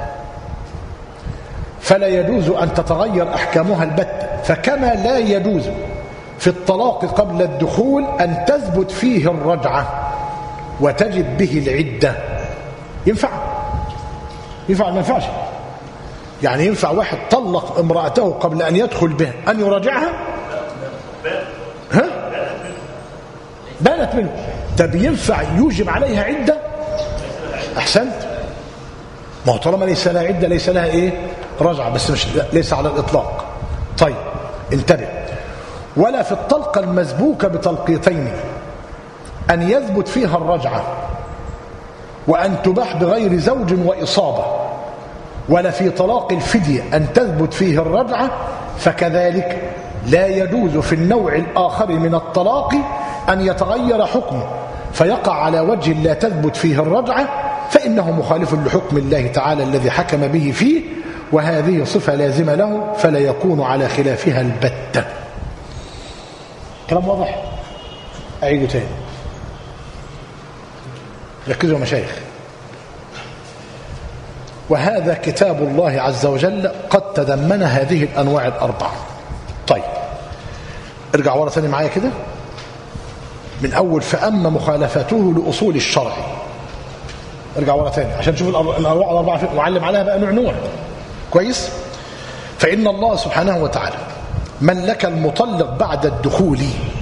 فلا يجوز أن تتغير أحكامها البتة. فكما لا يجوز في الطلاق قبل الدخول أن تثبت فيه الرجعة وتجب به العدة. ينفع ما ينفعش؟ يعني ينفع واحد طلق امرأته قبل أن يدخل بها أن يراجعها؟ بانت منه. طب ينفع يوجب عليها عدة؟ أحسنت. ما هو طالما ليس لها عدة ليس لها إيه؟ رجعة، بس مش ليس على الإطلاق. طيب انتبه، ولا في الطلقة المسبوكة بطلقتين أن يثبت فيها الرجعة وأن تباح بغير زوج وإصابة، ولا في طلاق الفدية أن تثبت فيه الرجعة، فكذلك لا يجوز في النوع الآخر من الطلاق أن يتغير حكمه فيقع على وجه لا تثبت فيه الرجعة، فإنه مخالف لحكم الله تعالى الذي حكم به فيه، وهذه صفة لازمة له فلا يكون على خلافها البتة. كلام واضح؟ أعيده تاني، ركزوا يا مشايخ. وهذا كتاب الله عز وجل قد تضمن هذه الأنواع الأربعة. طيب ارجع ورا ثاني معايا كده من أول. فأما مخالفته لأصول الشرع ارجع ورا تاني عشان تشوف الأنواع الأربعة وعلم عليها بقى نوع. كويس. فإن الله سبحانه وتعالى ملك المطلق بعد الدخول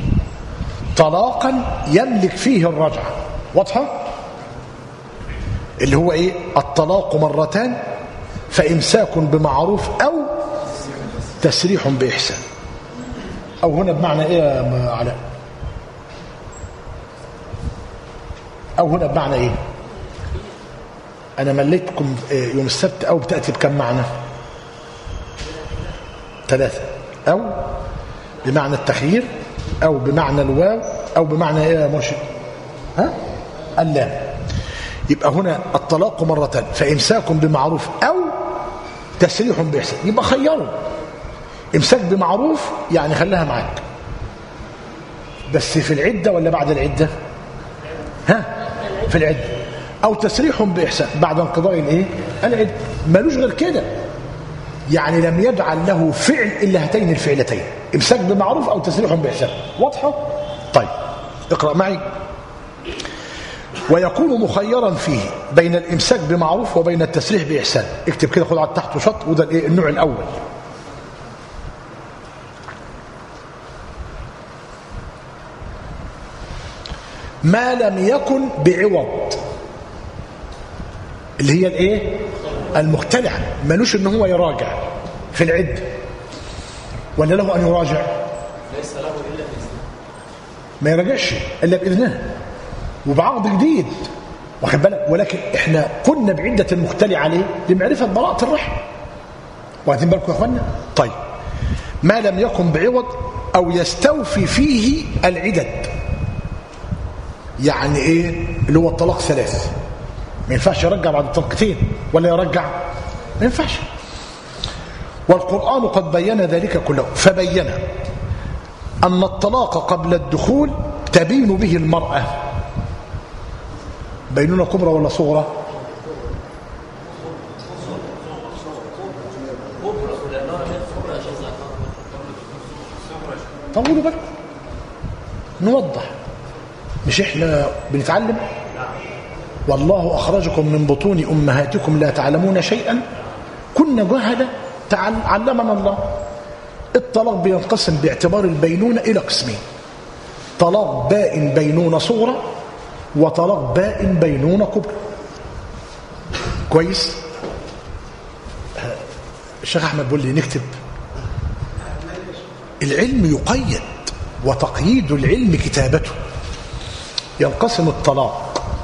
طلاقا يملك فيه الرجعة. واضحة؟ اللي هو ايه؟ الطلاق مرتان فإمساك بمعروف أو تسريح بإحسان. أو هنا بمعنى ايه يا علاء؟ أو هنا بمعنى ايه؟ أنا مليتكم يوم السبت أو بتأتي بكم معنى؟ 3. أو بمعنى التخيير أو بمعنى الواو أو بمعنى ايه يا مرشد؟ ها؟ اللام. يبقى هنا الطلاق مرتان فإمساك بمعروف أو تسريح بإحسان. يبقى خيروا. إمساك بمعروف يعني خليها معاك بس في العدة ولا بعد العدة؟ ها؟ في العدة. أو تسريح بإحسان بعد انقضاء الايه؟ العدة. مالوش غير كده. يعني لم يجعل له فعل إلا هاتين الفعلتين، إمساك بمعروف أو تسريح بإحسان. واضحة؟ طيب اقرأ معي. ويكون مخيرا فيه بين الإمساك بمعروف وبين التسريح بإحسان. اكتب كده، خد على تحت وشط. وده النوع الأول. ما لم يكن بعوض، اللي هي الايه؟ المختلعة. مالوش ان هو يراجع في العدة ولا له ان يراجع؟ ليس له الا باذنه. ما يراجعش الا باذنها وبعقد جديد، واخد بالك؟ ولكن احنا كنا بعدة المختلع عليه لمعرفة براءة الرحم. واخدين بالكم يا اخوانا؟ طيب ما لم يكن بعوض او يستوفي فيه العدد. يعني ايه؟ اللي هو الطلاق 3. ما ينفعش يرجع بعد الطلقتين ولا يرجع؟ ما ينفعش. والقرآن قد بين ذلك كله، فبين أن الطلاق قبل الدخول تبين به المرأة. بينونة كبرى ولا صغرى؟ طولوا بالكم نوضح. مش احنا بنتعلم؟ والله أخرجكم من بطون أمهاتكم لا تعلمون شيئا. كنا جهلة علمنا الله. الطلاق بينقسم باعتبار البينونة إلى قسمين: طلاق بائن بينونة صغرى وطلاق بائن بينونة كبرى. كويس؟ الشيخ أحمد بيقول لي نكتب. العلم يقيد، وتقييد العلم كتابته. ينقسم الطلاق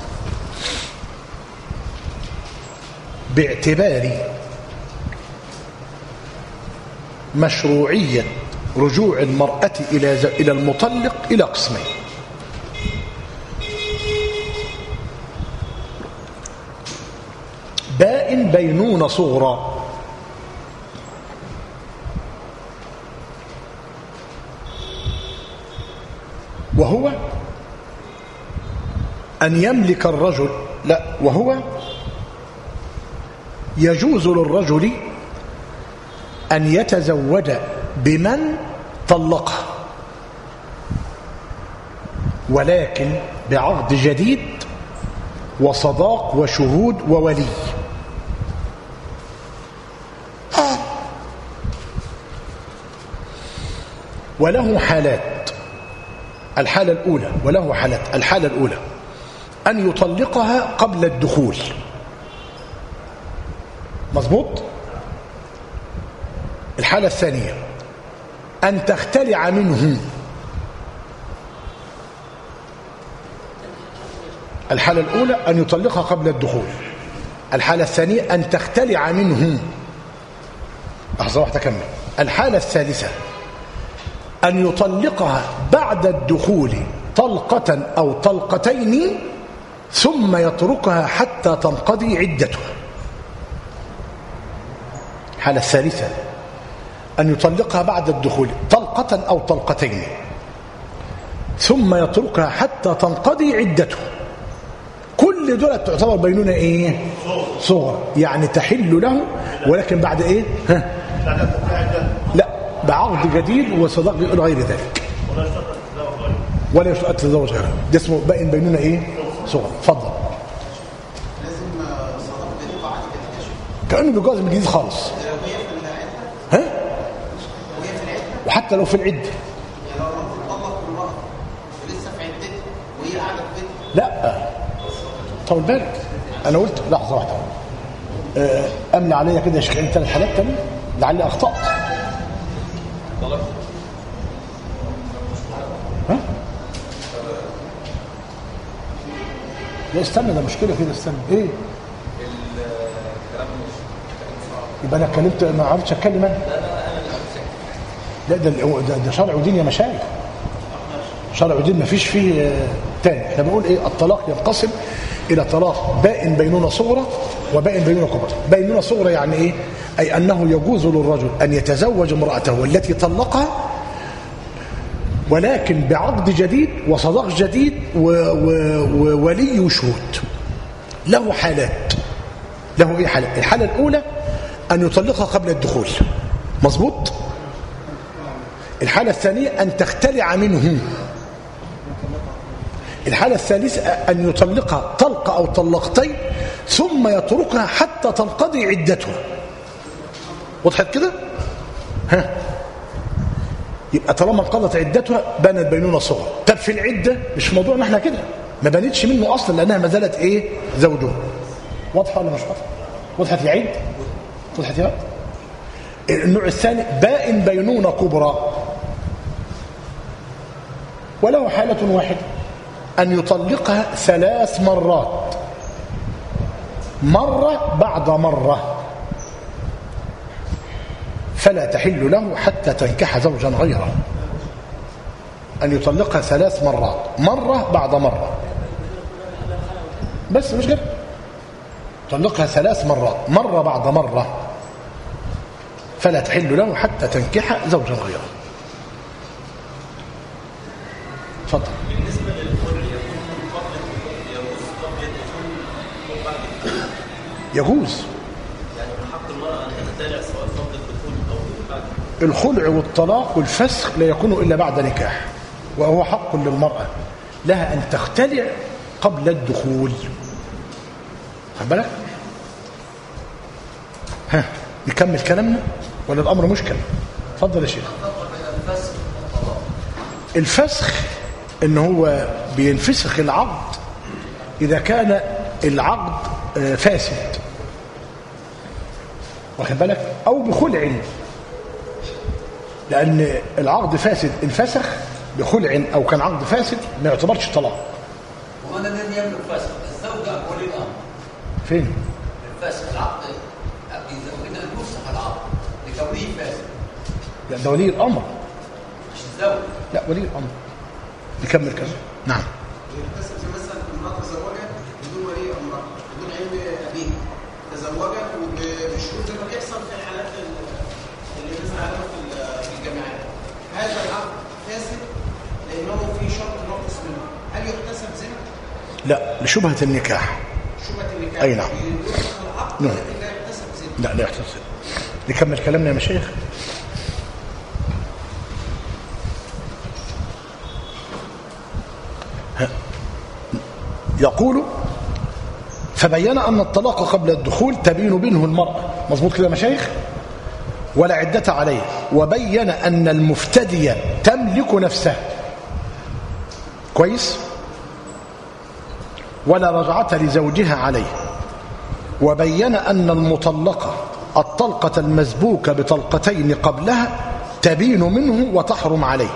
باعتبار مشروعية رجوع المرأة إلى المطلق إلى قسمين: بائن بينونة صغرى، وهو أن يملك الرجل، لا، وهو يجوز للرجل أن يتزوج بمن طلقه، ولكن بعقد جديد وصداق وشهود وولي. وله حالات. الحالة الأولى، وله حالات. الحالة الأولى أن يطلقها قبل الدخول. مظبوط؟ الحالة الثانية أن تختلع منه. الحالة الأولى أن يطلقها قبل الدخول. الحالة الثانية أن تختلع منه. لحظة واحدة كمل. الحالة الثالثة أن يطلقها بعد الدخول طلقة أو طلقتين ثم يتركها حتى تنقضي عدتها. الحالة الثالثة أن يطلقها بعد الدخول طلقة أو طلقتين ثم يتركها حتى تنقضي عدته. كل دول تعتبر بينونة ايه؟ صغرى. يعني تحل له، ولكن بعد ايه؟ ها؟ لا، بعقد جديد وصداق غير ذلك، ولا يشترط تزوج غيره. ده اسمه بائن بينونة ايه؟ صغرى. اتفضل. لازم كأنه بيجوز من جديد خالص. ها؟ وحتى لو في العدة يعني لو طلق المرأة ولسه في عدتها وهي قاعدة في بيتها لا طول بالك أنا قلت لحظة واحدة أملى عليا كده يا شيخ 3 حالات تاني لعلي أخطأت. ها؟ لا استنى ده مشكلة كده استنى ايه؟ يبقى انا اتكلمت ما عرفتش اتكلم انا. لا ده شرع ودين يا مشايخ. شرع ودين ما فيش فيه تاني. احنا بنقول ايه؟ الطلاق ينقسم الى طلاق بائن بينونة صغرى وبائن بينونة كبرى. بينونة صغرى يعني ايه؟ اي انه يجوز للرجل ان يتزوج امرأته التي طلقها ولكن بعقد جديد وصداق جديد وولي وشهود. له حالات. له ايه حالات؟ الحالة الاولى ان يطلقها قبل الدخول مظبوط. الحالة الثانية ان تختلع منه. الحالة الثالثة ان يطلقها طلقة او طلقتين ثم يتركها حتى تنقضي عدتها. وضحت كده؟ ها يبقى طالما انقضت عدتها بنت بينونة صغرى. طب في العدة مش موضوعنا احنا كده، ما بنتش منه اصلا لانها ما زالت ايه؟ زوجه. واضحه ولا مش واضحه؟ وضحت يا عيد؟ وضحت يا النوع الثاني بائن بينونة كبرى وله حالة واحدة أن يطلقها 3 مرات مرة بعد مرة فلا تحل له حتى تنكح زوجا غيره. أن يطلقها 3 مرات مرة بعد مرة بس مش كده. طلقها 3 مرات مرة بعد مرة فلا تحل له حتى تنكح زوجا غيره. اتفضل. بالنسبة للخلع يكون قبل الدخول يجوز يعني من حق المرأة أن تختلع سواء قبل الدخول أو بعد. الخلع والطلاق والفسخ لا يكون إلا بعد نكاح وهو حق للمرأة لها أن تختلع قبل الدخول. خد بالك؟ ها نكمل كلامنا ولا الأمر مشكل؟ اتفضل يا شيخ. الفسخ إن هو بينفسخ العقد إذا كان العقد فاسد واخد بالك أو بخلع لأن العقد فاسد انفسخ بخلع أو كان عقد فاسد ما يعتبرش طلاق. وأنا من يملك فسخ الزوجة أم ولي الأمر؟ فين؟ الفسخ العقد إذا كنا نفسخ العقد لكونه فاسد. لا ده ولي الأمر مش الزوج. لا ولي الأمر. نكمل كلام. نعم. يحتسب مثلا امرأة تزوجها بدون ولي أمرها بدون علم أبيه تزوجها وبشروط زي ما بيحصل في الحالات اللي بنسمع عنها في الجامعات. هذا العقد فاسد لأنه في شرط ناقص منه. هل يحتسب زنا؟ لا لشبهة النكاح. شبهة النكاح. أي نعم. يفسخ العقد نعم. لكن لا يحتسب زنا. لا يحتسب. نكمل كلامنا يا مشايخ. يقول فبين أن الطلاق قبل الدخول تبين منه المرأة مظبوط كده يا مشايخ ولا عدة عليه وبين أن المفتدية تملك نفسها كويس ولا رجعة لزوجها عليه وبين أن المطلقة الطلقة المسبوكة بطلقتين قبلها تبين منه وتحرم عليه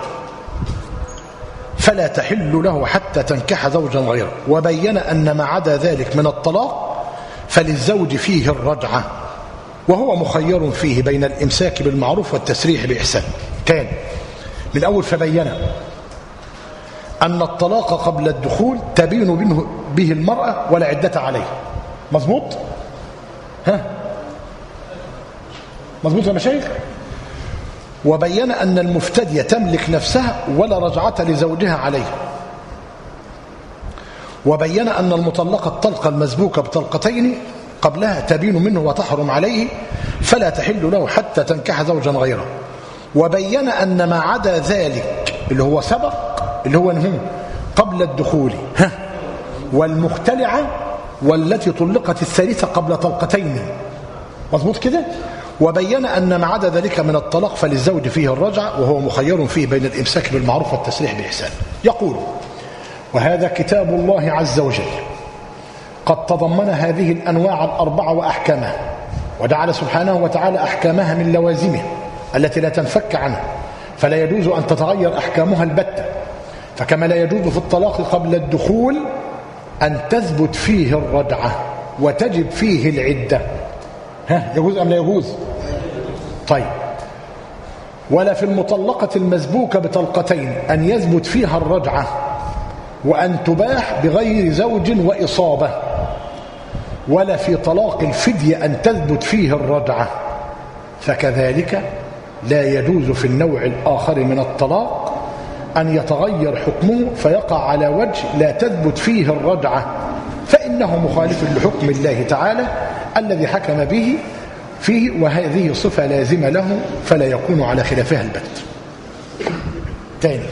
فلا تحل له حتى تنكح زوجا غيره وبين أن ما عدا ذلك من الطلاق فللزوج فيه الرجعة وهو مخير فيه بين الإمساك بالمعروف والتسريح بإحسان. كان من أول فبين أن الطلاق قبل الدخول تبين به المرأة ولا عدة عليه مظبوط؟ ها مظبوط يا مشايخ؟ وبين أن المفتدية تملك نفسها ولا رجعة لزوجها عليه وبين أن المطلقة الطلقة المسبوكة بطلقتين قبلها تبين منه وتحرم عليه فلا تحل له حتى تنكح زوجا غيره وبين أن ما عدا ذلك اللي هو سبق اللي هو نهو قبل الدخول والمختلعة والتي طلقت الثالثة قبل طلقتين مظبوط كده. وبين أن ما عدا ذلك من الطلاق فللزوج فيه الرجعة، وهو مخير فيه بين الإمساك بالمعروف والتسريح بإحسان. يقول: وهذا كتاب الله عز وجل قد تضمن هذه الأنواع الأربعة وأحكامها، وجعل سبحانه وتعالى أحكامها من لوازمه التي لا تنفك عنها، فلا يجوز أن تتغير أحكامها البتة. فكما لا يجوز في الطلاق قبل الدخول أن تثبت فيه الرجعة وتجب فيه العدة. يجوز أم لا يجوز؟ طيب. ولا في المطلقة المسبوكة بطلقتين أن يثبت فيها الرجعة وأن تباح بغير زوج وإصابة. ولا في طلاق الفدية أن تثبت فيه الرجعة. فكذلك لا يجوز في النوع الآخر من الطلاق أن يتغير حكمه فيقع على وجه لا تثبت فيه الرجعة، فإنه مخالف لحكم الله تعالى الذي حكم به فيه، وهذه صفة لازمة له فلا يكون على خلافها البت. تاني،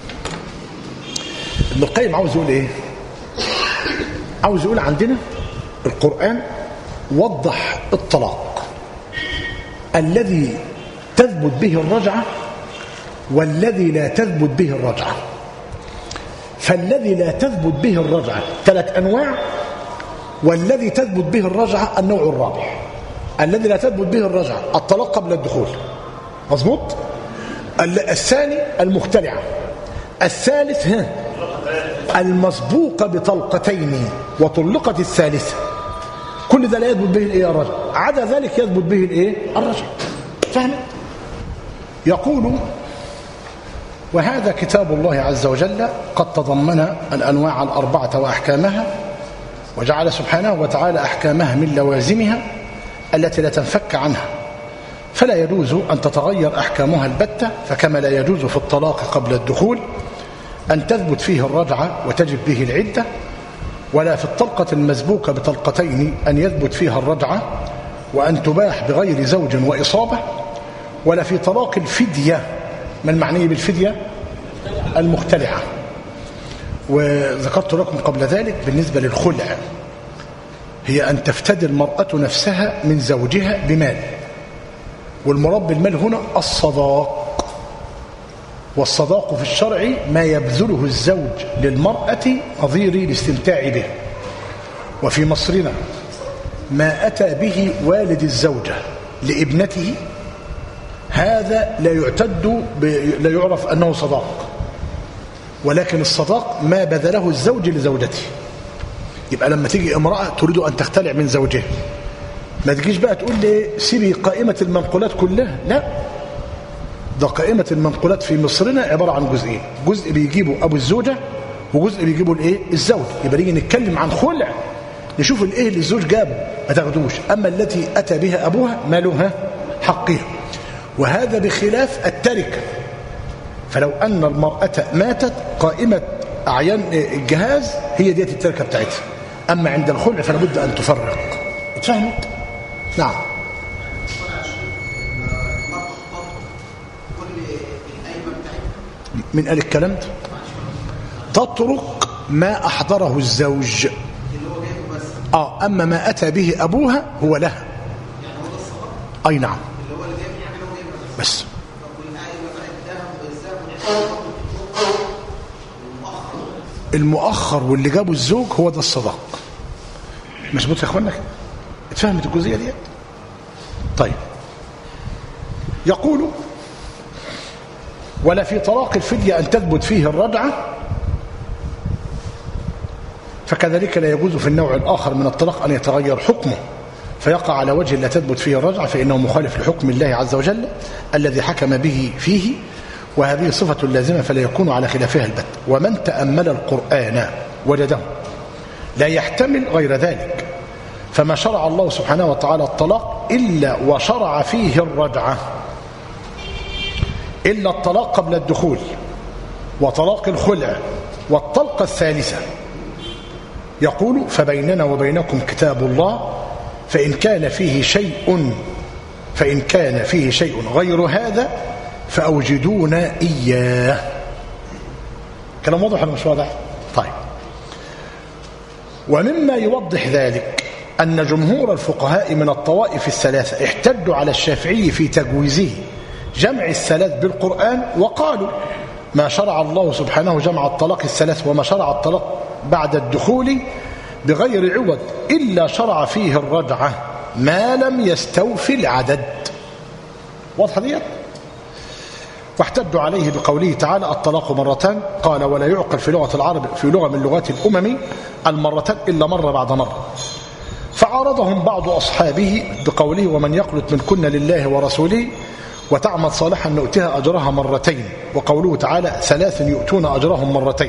ابن القيم عاوز يقول ايه؟ عاوز يقول عندنا القرآن وضح الطلاق الذي تثبت به الرجعة والذي لا تثبت به الرجعة. فالذي لا تثبت به الرجعة 3 أنواع، والذي تثبت به الرجعة النوع الرابع. الذي لا تثبت به الرجعة الطلاق قبل الدخول، مظبوط. الثاني المختلعة. الثالث المسبوقة بطلقتين وطلقت الثالثة. كل ده لا يثبت به الايه؟ الرجعة. عدا ذلك يثبت به الايه؟ الرجعة. فهم؟ يقول: وهذا كتاب الله عز وجل قد تضمن الأنواع الأربعة وأحكامها، وجعل سبحانه وتعالى أحكامها من لوازمها التي لا تنفك عنها، فلا يجوز أن تتغير أحكامها البتة. فكما لا يجوز في الطلاق قبل الدخول أن تثبت فيه الرجعة وتجب به العدة، ولا في الطلقة المسبوكة بطلقتين أن يثبت فيها الرجعة وأن تباح بغير زوج وإصابة، ولا في طلاق الفدية. ما المعني بالفدية؟ المختلعة. وذكرت لكم قبل ذلك بالنسبة للخلع، هي أن تفتدي المرأة نفسها من زوجها بمال، والمراد بالمال هنا الصداق. والصداق في الشرع ما يبذله الزوج للمرأة نظير الاستمتاع به. وفي مصرنا ما أتى به والد الزوجة لابنته هذا لا يعرف أنه صداق، ولكن الصداق ما بذله الزوج لزوجته. يبقى لما تيجي امرأة تريد أن تختلع من زوجها، ما تجيش بقى تقول لي سيبي قائمة المنقولات كلها، لا، ده قائمة المنقولات في مصرنا عبارة عن جزئين، جزء بيجيبه أبو الزوجة وجزء بيجيبه الايه؟ الزوج. يبقى نيجي نتكلم عن خلع نشوف الايه اللي الزوج جابه ما تاخدوش، أما التي أتى بها أبوها مالها حقها. وهذا بخلاف التركة. فلو أن المرأة ماتت قائمة أعيان الجهاز هي ديت التركة بتاعتها، أما عند الخلع فلا بد أن تفرق. اتفهمت؟ نعم. من قال الكلام ده؟ تترك ما أحضره الزوج، أما ما أتى به أبوها هو لها. أي نعم. بس المؤخر واللي جابه الزوج هو ده الصداق. مظبوط يا اخوانا؟ اتفهمت الجزئيه دي؟ طيب. يقول: ولا في طلاق الفدية أن تثبت فيه الرجعة، فكذلك لا يجوز في النوع الآخر من الطلاق أن يتغير حكمه فيقع على وجه لا تثبت فيه الرجعة، فإنه مخالف لحكم الله عز وجل الذي حكم به فيه، وهذه صفة لازمة فلا يكون على خلافها البت. ومن تأمل القرآن وجده لا يحتمل غير ذلك، فما شرع الله سبحانه وتعالى الطلاق إلا وشرع فيه الرجعة، إلا الطلاق قبل الدخول وطلاق الخلع والطلقة الثالثة. يقول: فبيننا وبينكم كتاب الله فإن كان فيه شيء غير هذا فأوجدونا إياه. كلام واضح ولا مش واضح؟ طيب. ومما يوضح ذلك أن جمهور الفقهاء من الطوائف الثلاثة احتجوا على الشافعي في تجويزه جمع الثلاث بالقرآن، وقالوا ما شرع الله سبحانه جمع الطلاق الثلاث وما شرع الطلاق بعد الدخول بغير عوض إلا شرع فيه الرجعة ما لم يستوفي العدد. واضح ديت؟ واحتجوا عليه بقوله تعالى الطلاق مرتان، قال ولا يعقل في لغة العرب في لغة من لغات الأمم المرتان إلا مرة بعد مرة. فعارضهم بعض أصحابه بقوله ومن يقنت منكن لله ورسوله وتعمل صالحا نؤتها أجرها مرتين، وقوله تعالى ثلاث يؤتون أجرهم مرتين.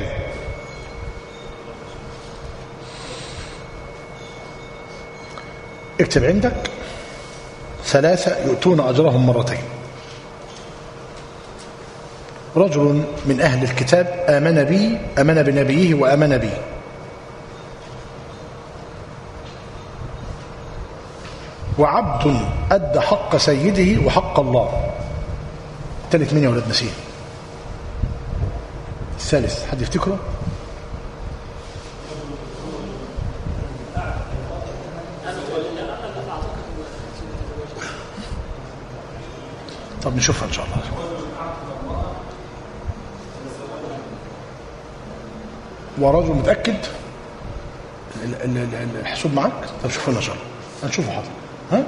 اكتب عندك ثلاثة يؤتون أجرهم مرتين. رجل من أهل الكتاب آمن بنبيه وآمن بي، وعبد أدى حق سيده وحق الله. الثالث مين يا ولاد نسيم؟ الثالث حد يفتكره؟ طب نشوفها إن شاء الله. ورجل متأكد الحسوب معك؟ طب شوفوا لنا إن شاء الله، هنشوفه حاضر. ها؟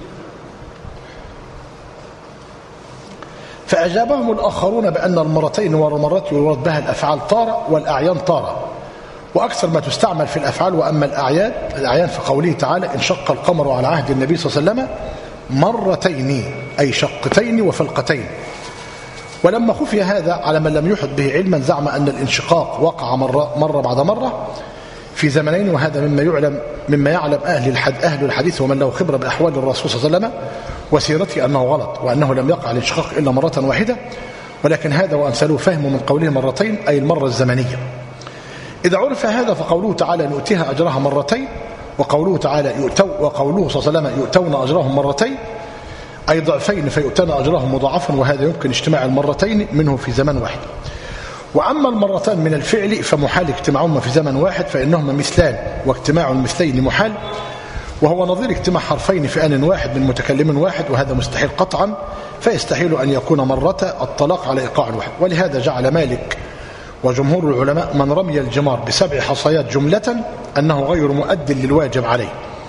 فأجابهم الآخرون بأن المرتين والمرات يراد بها الأفعال طارة والأعيان طارة، وأكثر ما تستعمل في الأفعال. وأما الأعيان في قوله تعالى انشق القمر على عهد النبي صلى الله عليه وسلم مرتين أي شقتين وفلقتين. ولما خفي هذا على من لم يحط به علما زعم أن الانشقاق وقع مرة بعد مرة في زمنين، وهذا مما يعلم أهل الحديث ومن له خبرة بأحوال الرسول صلى الله عليه وسلم وسيرته أنه غلط، وأنه لم يقع الانشقاق إلا مرة واحدة. ولكن هذا وأمثاله فهموا من قوله مرتين أي المرة الزمنية. إذا عرف هذا فقوله تعالى نؤتيها أجرها مرتين، وقوله تعالى وقوله صلى الله عليه وسلم يؤتون أجرهم مرتين أي ضعفين فيؤتون أجرهم مضاعفا، وهذا يمكن اجتماع المرتين منه في زمن واحد. وأما المرتان من الفعل فمحال اجتماعهما في زمن واحد، فإنهما مثلان واجتماع المثلين محال، وهو نظير اجتماع حرفين في آن واحد من متكلم واحد، وهذا مستحيل قطعا، فيستحيل أن يكون مرة الطلاق على إيقاع واحد. ولهذا جعل مالك وجمهور العلماء من رمي الجمار ب7 حصيات جملة أنه غير مؤد للواجب عليه،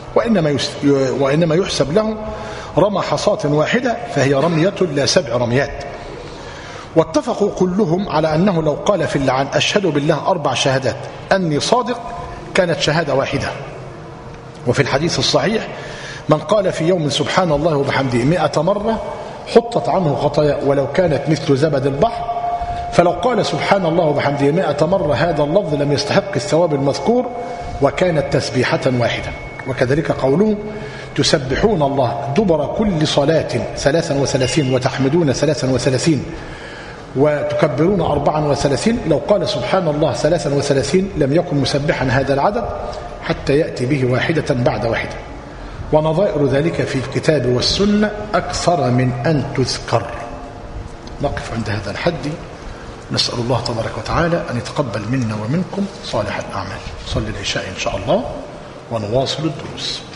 وإنما يحسب له رمى حصاة واحدة فهي رمية لا 7 رميات. واتفقوا كلهم على أنه لو قال في اللعان أشهد بالله 4 شهادات أني صادق كانت شهادة واحدة. وفي الحديث الصحيح من قال في يوم سبحان الله وبحمده 100 مرة حطت عنه خطايا ولو كانت مثل زبد البحر، فلو قال سبحان الله وبحمده 100 مرة هذا اللفظ لم يستحق الثواب المذكور وكانت تسبيحة واحدة. وكذلك قوله تسبحون الله دبر كل صلاة 33 وتحمدون 33 وتكبرون 34، لو قال سبحان الله 33 لم يكن مسبحا هذا العدد حتى يأتي به واحدة بعد واحدة. ونظائر ذلك في الكتاب والسنة أكثر من أن تذكر. نقف عند هذا الحد، نسأل الله تبارك وتعالى أن يتقبل منا ومنكم صالح الأعمال. صلي العشاء إن شاء الله ونواصل الدروس.